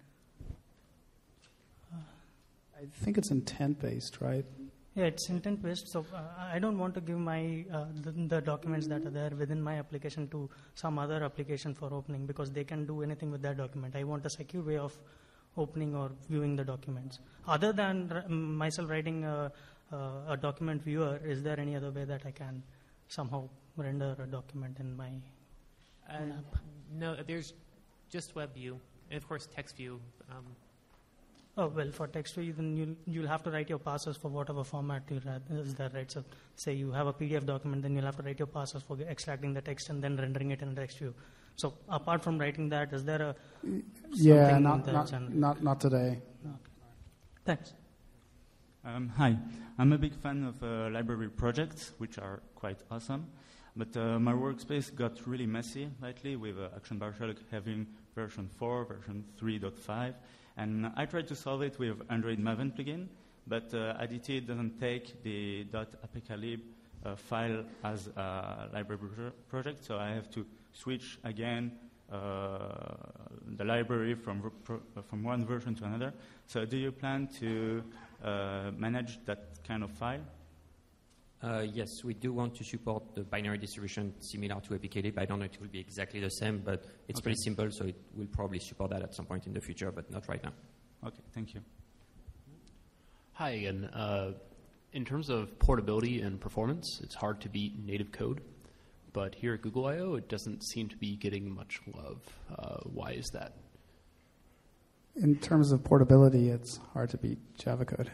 I think it's intent-based, right?
Yeah, it's intent-based. So uh, I don't want to give my uh, the, the documents that are there within my application to some other application for opening, because they can do anything with that document. I want a secure way of opening or viewing the documents. Other than r- myself writing a, a, a document viewer, is there any other way that I can somehow render a document in my
Uh,
own app?
no, there's just web view, and of course text view. Um,
Oh, well, for text view, then you'll, you'll have to write your parsers for whatever format you ra- is there, right? So, say you have a P D F document, then you'll have to write your parsers for extracting the text and then rendering it in text view. So, apart from writing that, is there a
Yeah,
something
not
in the
not,
genre?
not not today.
Thanks.
Um, hi, I'm a big fan of uh, library projects, which are quite awesome. But uh, my workspace got really messy lately with uh, Action Partial having version four, version three point five. And I tried to solve it with Android Maven plugin, but uh, A D T doesn't take the .apklib uh, file as a library pro- project, so I have to switch again uh, the library from ver- pro- uh, from one version to another. So do you plan to uh, manage that kind of file?
Uh, yes, we do want to support the binary distribution similar to apklib. I don't know if it will be exactly the same, but it's
Okay.
pretty simple, so it will probably support that at some point in the future, but not right now.
Okay, thank you.
Hi again. Uh, in terms of portability and performance, it's hard to beat native code, but here at Google I O, it doesn't seem to be getting much love. Uh, why is that?
In terms of portability, it's hard to beat Java code.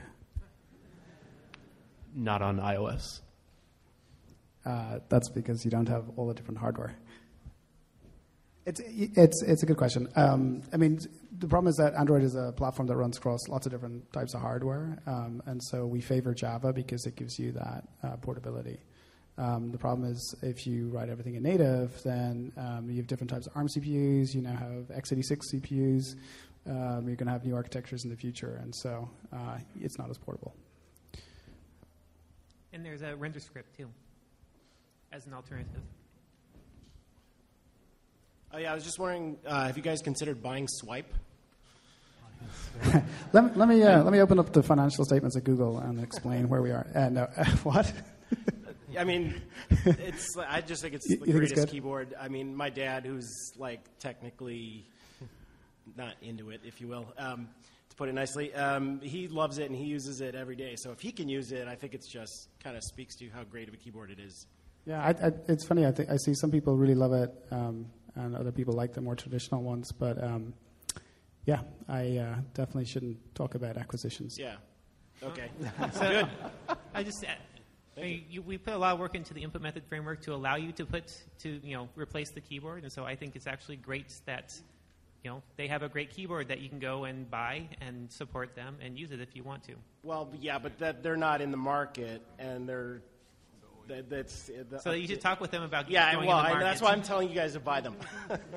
Not on iOS.
Uh, that's because you don't have all the different hardware. It's it's it's a good question. Um, I mean, the problem is that Android is a platform that runs across lots of different types of hardware, um, and so we favor Java because it gives you that uh, portability. Um, the problem is if you write everything in native, then um, you have different types of ARM C P Us. You now have x eighty-six C P Us. Um, you're going to have new architectures in the future, and so uh, it's not as portable.
and there's a render script too, as an alternative.
Oh yeah, I was just wondering, uh, have you guys considered buying Swipe?
let, me- let me uh, let me open up the financial statements at Google and explain where we are. Uh, no, what?
I mean, it's. I just think it's
You-
the
you think it's
greatest
good?
keyboard. I mean, my dad, who's like technically not into it, if you will, um, to put it nicely, um, he loves it and he uses it every day. So if he can use it, I think it's just kind of speaks to how great of a keyboard it is.
Yeah, I, I, it's funny. I think I see some people really love it, um, and other people like the more traditional ones. But um, yeah, I uh, definitely shouldn't talk about acquisitions.
Yeah. Okay.
So,
Good.
I just, uh, I mean, you, we put a lot of work into the input method framework to allow you to put to you know replace the keyboard, and so I think it's actually great that you know they have a great keyboard that you can go and buy and support them and use it if you want to.
Well, yeah, but that they're not in the market, and they're. That, that's the,
So you should talk with them about
yeah.
going
Well,
in the
I,
market.
that's why I'm telling you guys to buy them.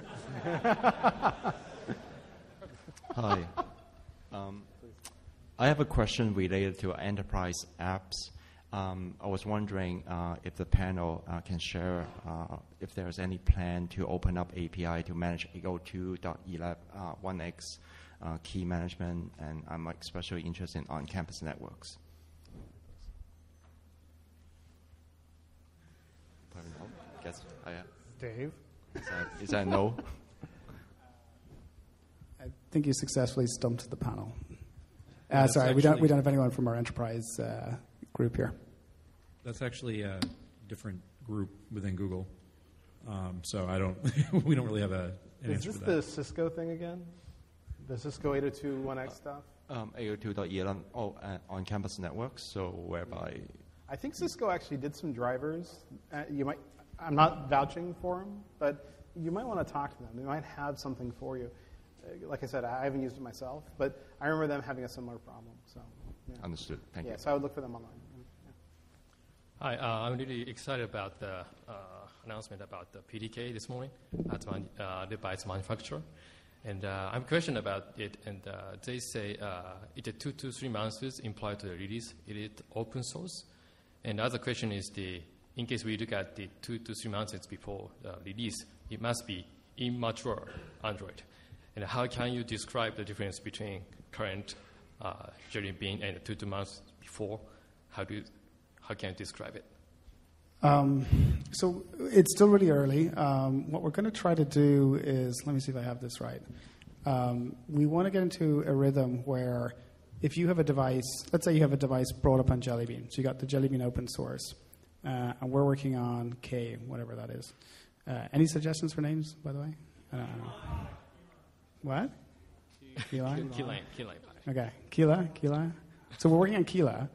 Hi. Um, I have a question related to enterprise apps. Um, I was wondering uh, if the panel uh, can share uh, if there's any plan to open up A P I to manage eight oh two dot eleven uh, one x uh, key management, and I'm especially interested in on-campus networks. Probably no. Guess. Oh, yeah.
Dave?
Is that, is that no?
I think you successfully stumped the panel. Uh,
That's
sorry, we don't
actually-
we don't have anyone from our enterprise uh, group here.
That's actually a different group within Google. Um, so I don't. we don't really have a, an
Is
answer
this
for that.
the Cisco thing again? The Cisco eight oh two dot one x stuff?
Um, eight oh two dot eleven oh, uh, on-campus networks, so whereby...
I think Cisco actually did some drivers. Uh, you might. I'm not vouching for them, but you might want to talk to them. They might have something for you. Uh, like I said, I haven't used it myself, but I remember them having a similar problem. So Yeah.
Understood. Thank
yeah,
you.
so I would look for them online.
Hi, uh, I'm really excited about the uh, announcement about the P D K this morning at man- uh, device manufacturer. And uh, I'm questioning about it, and uh, they say uh, it's two to three months implied to the release. Is it open source? And the other question is, the in case we look at the two to three months before uh, release, it must be immature Android. And how can you describe the difference between current uh, Jelly Bean and two to months before? How do you, how can you describe it?
Um, so it's still really early. Um, what we're going to try to do is, let me see if I have this right. Um, we want to get into a rhythm where if you have a device, let's say you have a device brought up on Jelly Bean. So you got the Jelly Bean open source, uh, and we're working on K, whatever that is. Uh, any suggestions for names, by the way? I don't, I don't know. What? Keyline?
Keyline. Keyline.
Okay. Keyla? Keyline? So we're working on Keyla.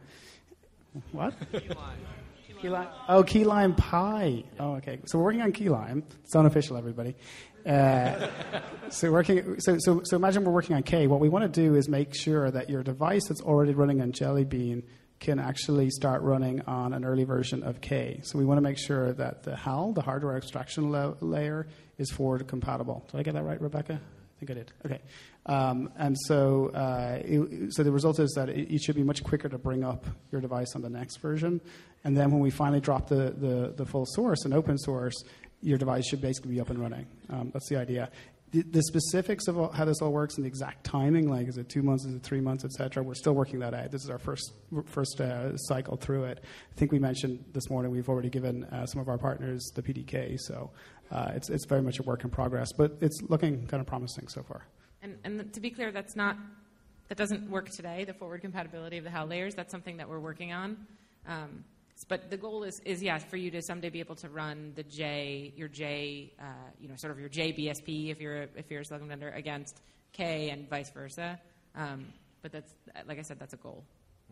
What? Keyline. Oh, Keyline Pie. Oh, okay. So we're working on Keyline. It's unofficial, everybody. Uh, so working. So, so, so imagine we're working on K. What we want to do is make sure that your device that's already running on Jelly Bean can actually start running on an early version of K. So we want to make sure that the H A L, the hardware abstraction la- layer, is forward compatible. Did I get that right, Rebecca? I think I did. Okay. Um, and so, uh, it, so the result is that it, it should be much quicker to bring up your device on the next version. And then when we finally drop the, the, the full source and open source, your device should basically be up and running. Um, that's the idea. The, the specifics of all, how this all works and the exact timing, like is it two months, is it three months, et cetera, we're still working that out. This is our first first uh, cycle through it. I think we mentioned this morning we've already given uh, some of our partners the P D K, so uh, it's it's very much a work in progress, but it's looking kind of promising so far.
And, and to be clear, that's not that doesn't work today. The forward compatibility of the H A L layers, that's something that we're working on. Um, But the goal is, is yeah, for you to someday be able to run the J, your J, uh, you know, sort of your J B S P if you're a, if you're a silicon vendor against K and vice versa. Um, but that's, like I said, that's a goal.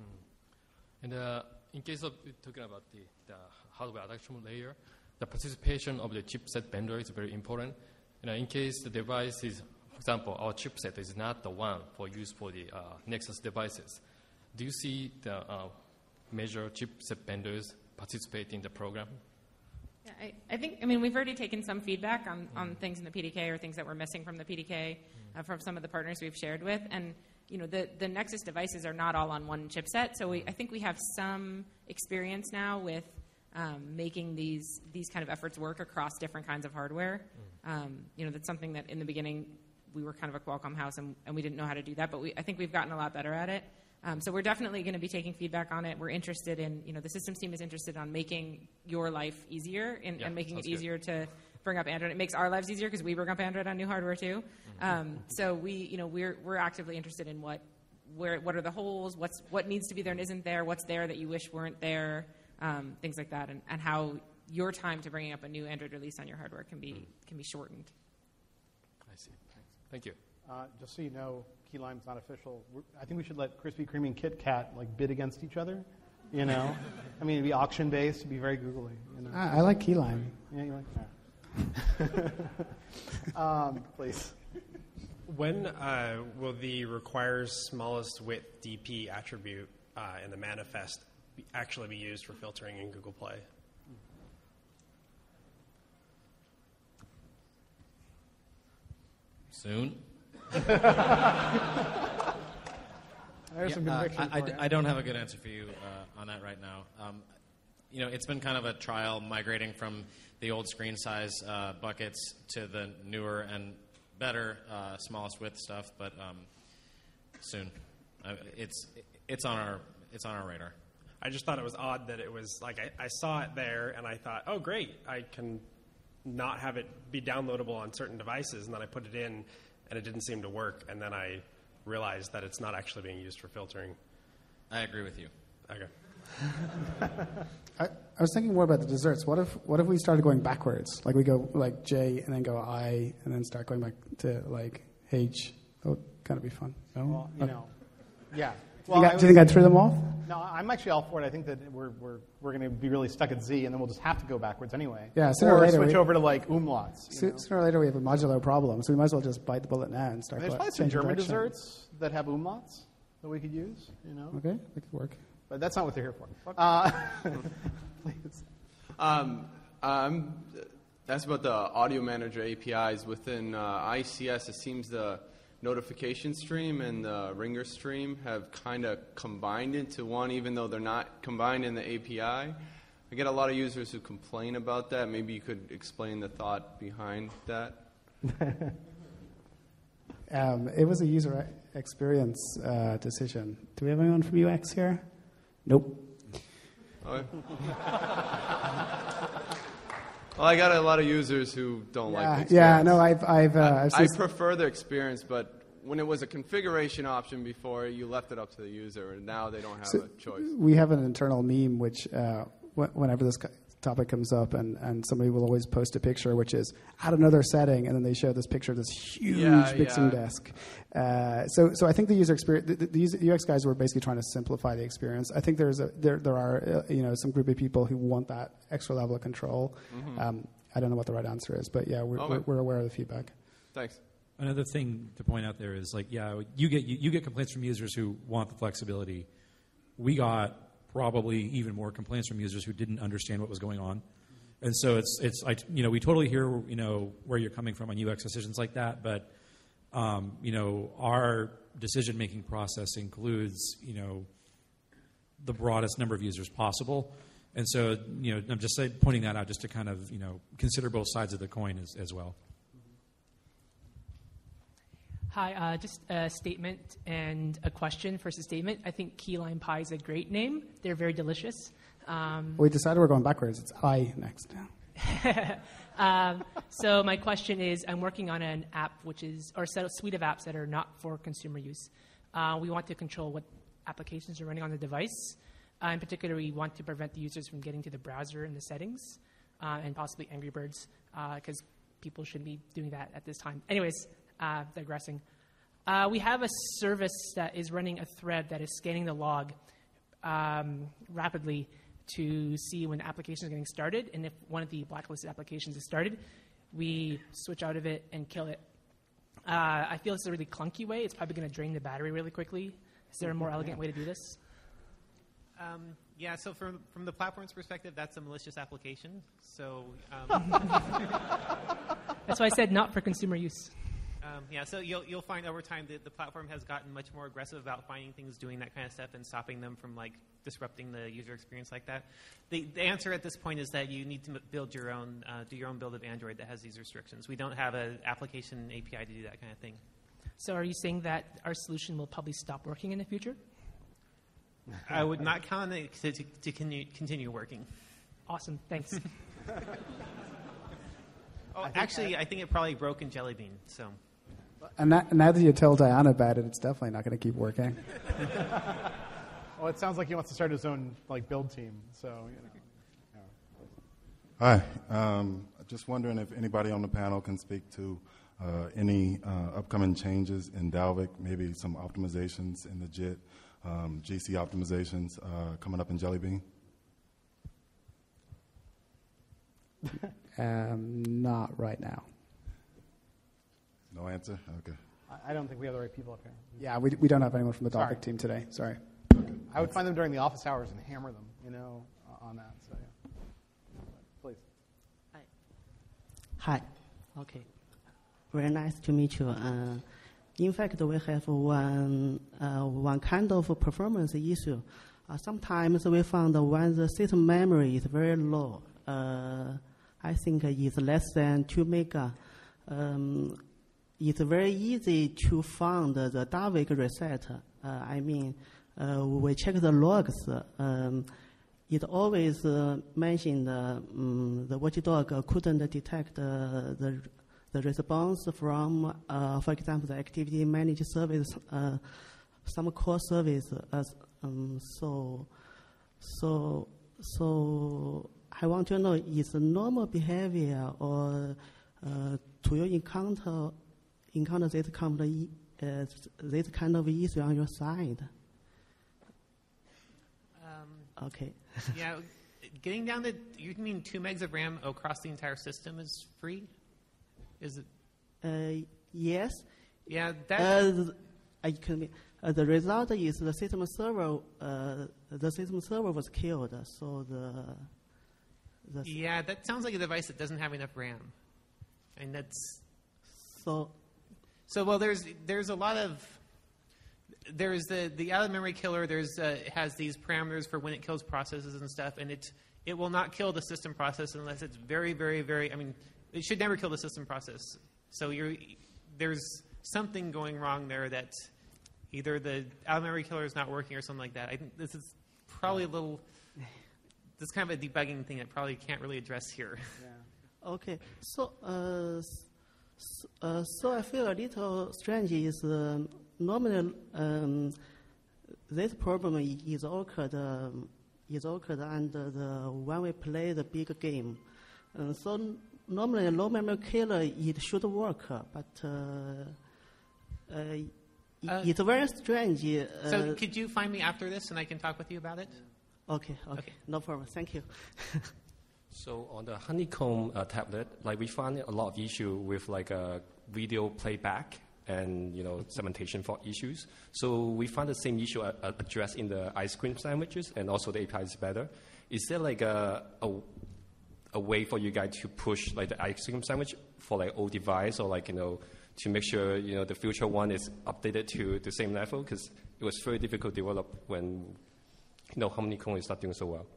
Mm. And uh, in case of talking about the, the hardware adaptation layer, the participation of the chipset vendor is very important. You know, in case the device is, for example, our chipset is not the one for use for the uh, Nexus devices. Do you see the uh, major chipset vendors participate in the program?
Yeah, I, I think, I mean, we've already taken some feedback on, mm. on things in the P D K or things that we're missing from the P D K mm. uh, from some of the partners we've shared with. And, you know, the, the Nexus devices are not all on one chipset. So we, I think we have some experience now with um, making these, these kind of efforts work across different kinds of hardware. Mm. Um, you know, that's something that in the beginning we were kind of a Qualcomm house and, and we didn't know how to do that. But we, I think we've gotten a lot better at it. Um, so we're definitely going to be taking feedback on it. We're interested in, you know, the systems team is interested on making your life easier in,
yeah,
and making it
good.
easier to bring up Android. It makes our lives easier because we bring up Android on new hardware too. Mm-hmm. Um, so we, you know, we're we're actively interested in what, where, what are the holes, what's what needs to be there and isn't there, what's there that you wish weren't there, um, things like that, and, and how your time to bringing up a new Android release on your hardware can be mm. can be shortened.
I see. Thank you.
Uh, just so you know, Keyline's not official. We're, I think we should let Krispy Kreme and Kit Kat like bid against each other. You know, I mean, it'd be auction based. It'd be very googly. You know?
I, I like Keyline.
Yeah, you like that. um, please.
When uh, will the requires smallest width D P attribute uh, in the manifest be actually be used for filtering in Google Play?
Soon.
There's some
Yeah, uh,
conviction
I, I
for
d-
you.
I don't have a good answer for you uh, on that right now. Um, you know, it's been kind of a trial migrating from the old screen size uh, buckets to the newer and better uh, smallest width stuff, but um, soon. Uh, it's it's on our it's on our radar.
I just thought it was odd that it was like I, I saw it there and I thought, oh great, I can not have it be downloadable on certain devices, and then I put it in and it didn't seem to work, and then I realized that it's not actually being used for filtering.
I agree with you.
Okay.
I, I was thinking more about the desserts. What if what if we started going backwards? Like we go like J and then go I and then start going back to like H. That would kind of be fun. No?
Well, you
Okay.
know, yeah.
Do you think I- do you think I'd throw them off?
No, I'm actually all for it. I think that we're we're we're going to be really stuck at Z, and then we'll just have to go backwards anyway.
Yeah, sooner or
or
later
switch
we-
over to like umlauts. you
So,
know?
sooner or later we have a modular problem, so we might as well just bite the bullet now and start.
There's
go-
probably some
change
German
direction.
desserts that have umlauts. that we could use, you know?
Okay, that could work.
But that's not what they're here for. Uh, please.
Um, um, that's about the audio manager A P Is. Within uh, I C S, it seems the notification stream and the ringer stream have kind of combined into one, even though they're not combined in the A P I. I get a lot of users who complain about that. Maybe you could explain the thought behind that.
um, it was a user experience uh, decision. Do we have anyone from U X here? Nope.
Okay. Well, I got a lot of users who don't
Yeah,
like the experience.
yeah, no, I've- I've, uh,
I,
I've
I
seen-
prefer the experience, but when it was a configuration option before, you left it up to the user, and now they don't have
So
a choice.
we have an internal meme which, uh, wh- whenever this co- topic comes up, and, and somebody will always post a picture which is add another setting, and then they show this picture of this huge
Yeah,
mixing
yeah.
desk. Uh, so, so I think the user experience, the, the user- U X guys were basically trying to simplify the experience. I think there's a, there there are uh, you know some group of people who want that extra level of control.
Mhm.
Um, I don't know what the right answer is, but yeah, we're,
Okay.
we're, we're aware of the feedback.
Thanks.
Another thing to point out there is like, yeah, you get you, you get complaints from users who want the flexibility. We got probably even more complaints from users who didn't understand what was going on, and so it's it's like you know we totally hear you know where you're coming from on U X decisions like that, but um, you know our decision making process includes you know the broadest number of users possible. And so, you know, I'm just say, pointing that out just to kind of, you know, consider both sides of the coin as, as well.
Hi, uh, just a statement and a question. First, a statement. I think key lime pie is a great name. They're very delicious. Um,
We decided we're going backwards. It's I next.
um, so my question is, I'm working on an app which is, or a set of suite of apps that are not for consumer use. Uh, we want to control what applications are running on the device. Uh, in particular, we want to prevent the users from getting to the browser in the settings, uh, and possibly Angry Birds, because uh, people shouldn't be doing that at this time. Anyways, uh, digressing. Uh, we have a service that is running a thread that is scanning the log um, rapidly to see when the application is getting started, and if one of the blacklisted applications is started, we switch out of it and kill it. Uh, I feel it's a really clunky way. It's probably going to drain the battery really quickly. Is there a more elegant way to do this?
Um, yeah, so from from the platform's perspective, that's a malicious application. So um,
that's why I said not for consumer use.
Um, yeah, so you'll you'll find over time that the platform has gotten much more aggressive about finding things, doing that kind of stuff, and stopping them from like disrupting the user experience like that. The, the answer at this point is that you need to build your own, uh, do your own build of Android that has these restrictions. We don't have an application A P I to do that kind of thing.
So are you saying that our solution will probably stop working in the future?
I would not count on it to, to, to continue, continue working.
Awesome, thanks.
oh, actually, I think it probably broke in Jelly Bean. So,
And now, now that you tell Diana about it, it's definitely not going to keep working.
Well, it sounds like he wants to start his own like build team. So, you know.
Hi. Um, just wondering if anybody on the panel can speak to uh, any uh, upcoming changes in Dalvik, maybe some optimizations in the J I T. Um, G C optimizations uh, coming up in Jelly Bean?
um, not right now.
No answer? Okay.
I, I don't think we have the right people up here.
Yeah, we, we don't have anyone from the
Sorry.
Dalvik team today. Sorry.
I would find them during the office hours and hammer them, you know, on that. So, yeah. Please.
Hi. Okay. Very nice to meet you. Uh, in fact, we have one uh, one kind of performance issue. Uh, sometimes we found when the system memory is very low, uh, I think it's less than two mega. Um, it's very easy to find the Dalvik reset. Uh, I mean, uh, we check the logs. Um, it always uh, mentioned uh, um, the watchdog couldn't detect uh, the the response from, uh, for example, the activity managed service, uh, some core service. Uh, um, so, so, so I want to know: is it normal behavior, or uh, do you encounter encounter this kind of uh, this kind of issue on your side?
Um,
okay.
yeah, getting down to, you mean two megs of RAM across the entire system is free? Is it?
Uh, yes.
Yeah, that.
Uh, I can, uh, the result is the system server, uh, the system server was killed. So the, the
yeah, that sounds like a device that doesn't have enough RAM, and that's
so.
So well, there's there's a lot of there's the the out of memory killer. There's uh, it has these parameters for when it kills processes and stuff, and it it will not kill the system process unless it's very very very. I mean, it should never kill the system process. So you're there's something going wrong there that either the out-of-memory killer is not working or something like that. I think this is probably a little, this is kind of a debugging thing that probably can't really address here.
Yeah. Okay, so uh, so, uh, so I feel a little strange is um, normally um, this problem is occurred um, is occurred under the when we play the big game. Uh, so normally a low memory killer it should work, but uh, uh,
Uh,
it's very strange. Uh,
so could you find me after this and I can talk with you about it?
Okay, okay, okay. No problem. Thank you.
So on the Honeycomb uh, tablet, like we found a lot of issue with like a video playback and you know segmentation fault issues. So we found the same issue uh, addressed in the ice cream sandwiches, and also the A P I is better. Is there like a, a a way for you guys to push like the ice cream sandwich for like old device, or like you know to make sure you know the future one is updated to the same level? Because it was very difficult to develop when you know Honeycomb is not doing so well.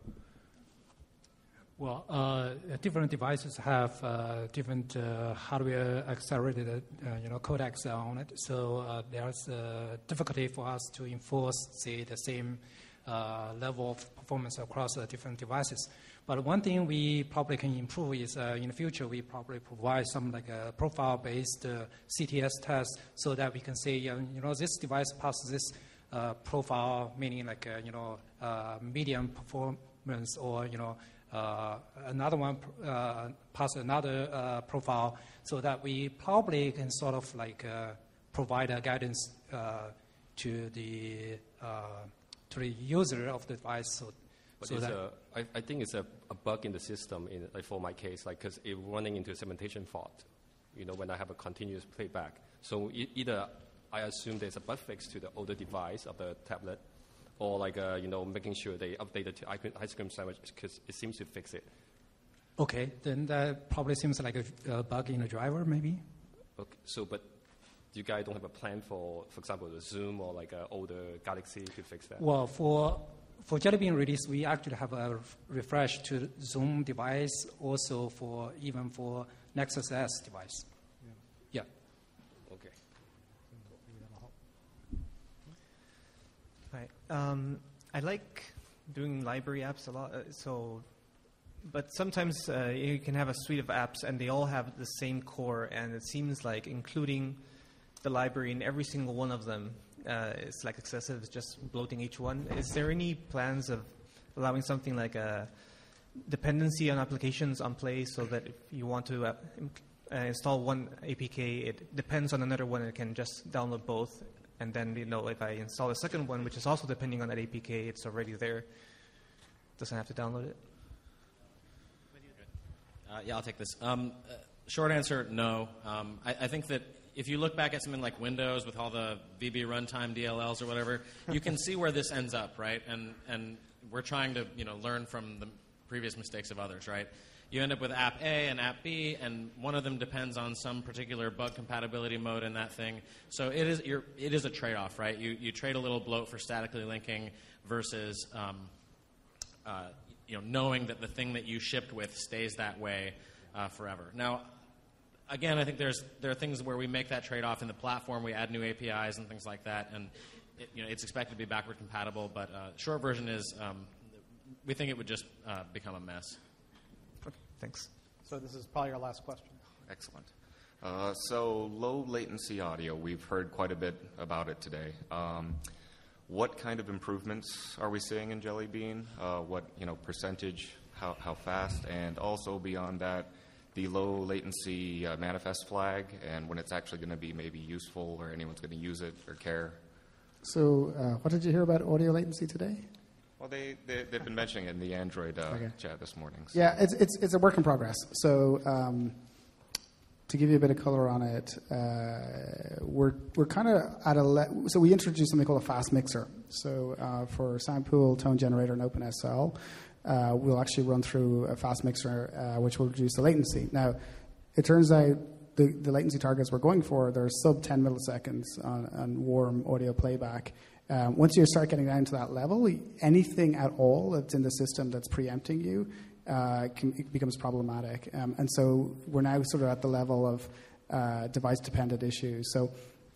Well, uh, different devices have uh, different uh, hardware accelerated, uh, you know, codecs on it. So uh, there's a difficulty for us to enforce, say, the same uh, level of performance across uh, different devices. But one thing we probably can improve is uh, in the future we probably provide some like a profile-based uh, C T S test so that we can say, uh, you know, this device passes this uh, profile, meaning like uh, you know uh, medium performance, or you know. Uh, another one uh, pass another uh, profile, so that we probably can sort of like uh, provide a guidance uh, to the uh, to the user of the device. So,
but
so
it's
that
a, I, I think it's a, a bug in the system. In like for my case, like because it's running into a segmentation fault. You know, when I have a continuous playback. So e- either I assume there's a bug fix to the older device of the tablet, or like uh, you know making sure they update it to ice cream sandwich because it seems to fix it.
Okay, then that probably seems like a, a bug in the driver, maybe.
Okay, so but you guys don't have a plan for, for example, the Zoom or like an older Galaxy to fix that?
Well, for for Jelly Bean release, we actually have a refresh to Zoom device, also for even for Nexus S device. Yeah. yeah.
Okay.
Right. Um, I like doing library apps a lot. Uh, so, but sometimes uh, you can have a suite of apps and they all have the same core, and it seems like including the library in every single one of them uh, is like excessive. It's just bloating each one. Is there any plans of allowing something like a dependency on applications on play, so that if you want to uh, uh, install one A P K, it depends on another one, and it can just download both? And then, you know, if I install a second one, which is also depending on that A P K, it's already there. Doesn't have to download it.
Uh, yeah, I'll take this. Um, uh, short answer, no. Um, I, I think that if you look back at something like Windows with all the V B runtime D L Ls or whatever, you can see where this ends up, right? And and we're trying to, you know, learn from the previous mistakes of others, right? You end up with app A and app B, and one of them depends on some particular bug compatibility mode in that thing. So it is you're, it is a trade-off, right? You you trade a little bloat for statically linking versus um, uh, you know knowing that the thing that you shipped with stays that way uh, forever. Now, again, I think there's there are things where we make that trade-off in the platform. We add new A P Is and things like that, and it, you know it's expected to be backward compatible. But uh, short version is um, we think it would just uh, become a mess.
Thanks.
So this is probably our last question.
Excellent. Uh, so low latency audio, we've heard quite a bit about it today. Um, what kind of improvements are we seeing in Jelly Bean? Uh, what you know percentage? How how fast? And also beyond that, the low latency uh, manifest flag, and when it's actually going to be maybe useful, or anyone's going to use it or care.
So, uh, what did you hear about audio latency today?
Well, they, they, they've been mentioning it in the Android uh,
okay.
chat this morning. So.
Yeah, it's, it's, it's a work in progress. So um, to give you a bit of color on it, uh, we're we're kind of at a le- so we introduced something called a fast mixer. So uh, for sound pool, tone generator, and OpenSL, uh, we'll actually run through a fast mixer, uh, which will reduce the latency. Now, it turns out the, the latency targets we're going for, they're sub ten milliseconds on, on warm audio playback. Um, once you start getting down to that level, anything at all that's in the system that's preempting you uh, can, it becomes problematic. Um, and so we're now sort of at the level of uh, device-dependent issues. So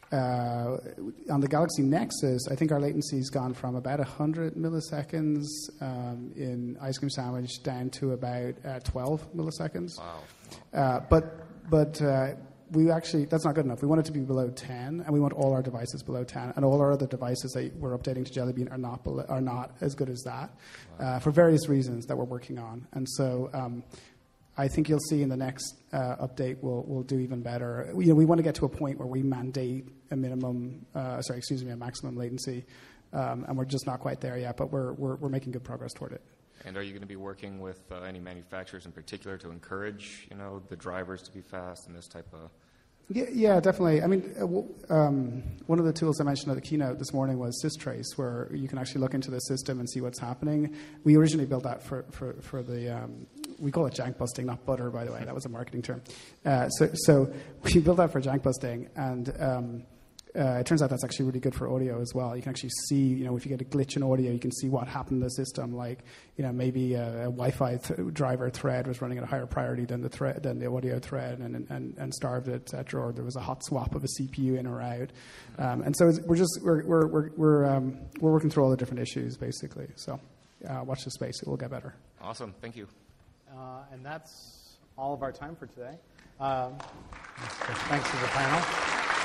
uh, on the Galaxy Nexus, I think our latency's gone from about one hundred milliseconds um, in Ice Cream Sandwich down to about uh, twelve milliseconds.
Wow.
Uh, but but uh, we actually, that's not good enough. We want it to be below ten, and we want all our devices below ten, and all our other devices that we're updating to Jelly Bean are not below, are not as good as that, wow. uh, for various reasons that we're working on. And so um, I think you'll see in the next uh, update we'll we'll do even better. We, you know, we want to get to a point where we mandate a minimum, uh, sorry, excuse me, a maximum latency, um, and we're just not quite there yet, but we're we're, we're making good progress toward it.
And are you going to be working with uh, any manufacturers in particular to encourage, you know, the drivers to be fast and this type of?
Yeah, yeah, definitely. I mean, uh, w- um, one of the tools I mentioned at the keynote this morning was SysTrace, where you can actually look into the system and see what's happening. We originally built that for for, for the um, we call it jank busting, not butter, by the way. That was a marketing term. Uh, so so we built that for jank busting, and um, Uh, it turns out that's actually really good for audio as well. You can actually see, you know, if you get a glitch in audio, you can see what happened in the system. Like, you know, maybe a, a Wi-Fi th- driver thread was running at a higher priority than the thread, than the audio thread, and and, and starved it, et cetera. Or there was a hot swap of a C P U in or out. Um, and so it's, we're just we're we're we're we're, um, we're working through all the different issues basically. So uh, watch the space; it will get better.
Awesome, thank you.
Uh, and that's all of our time for today. Um, thanks to the panel.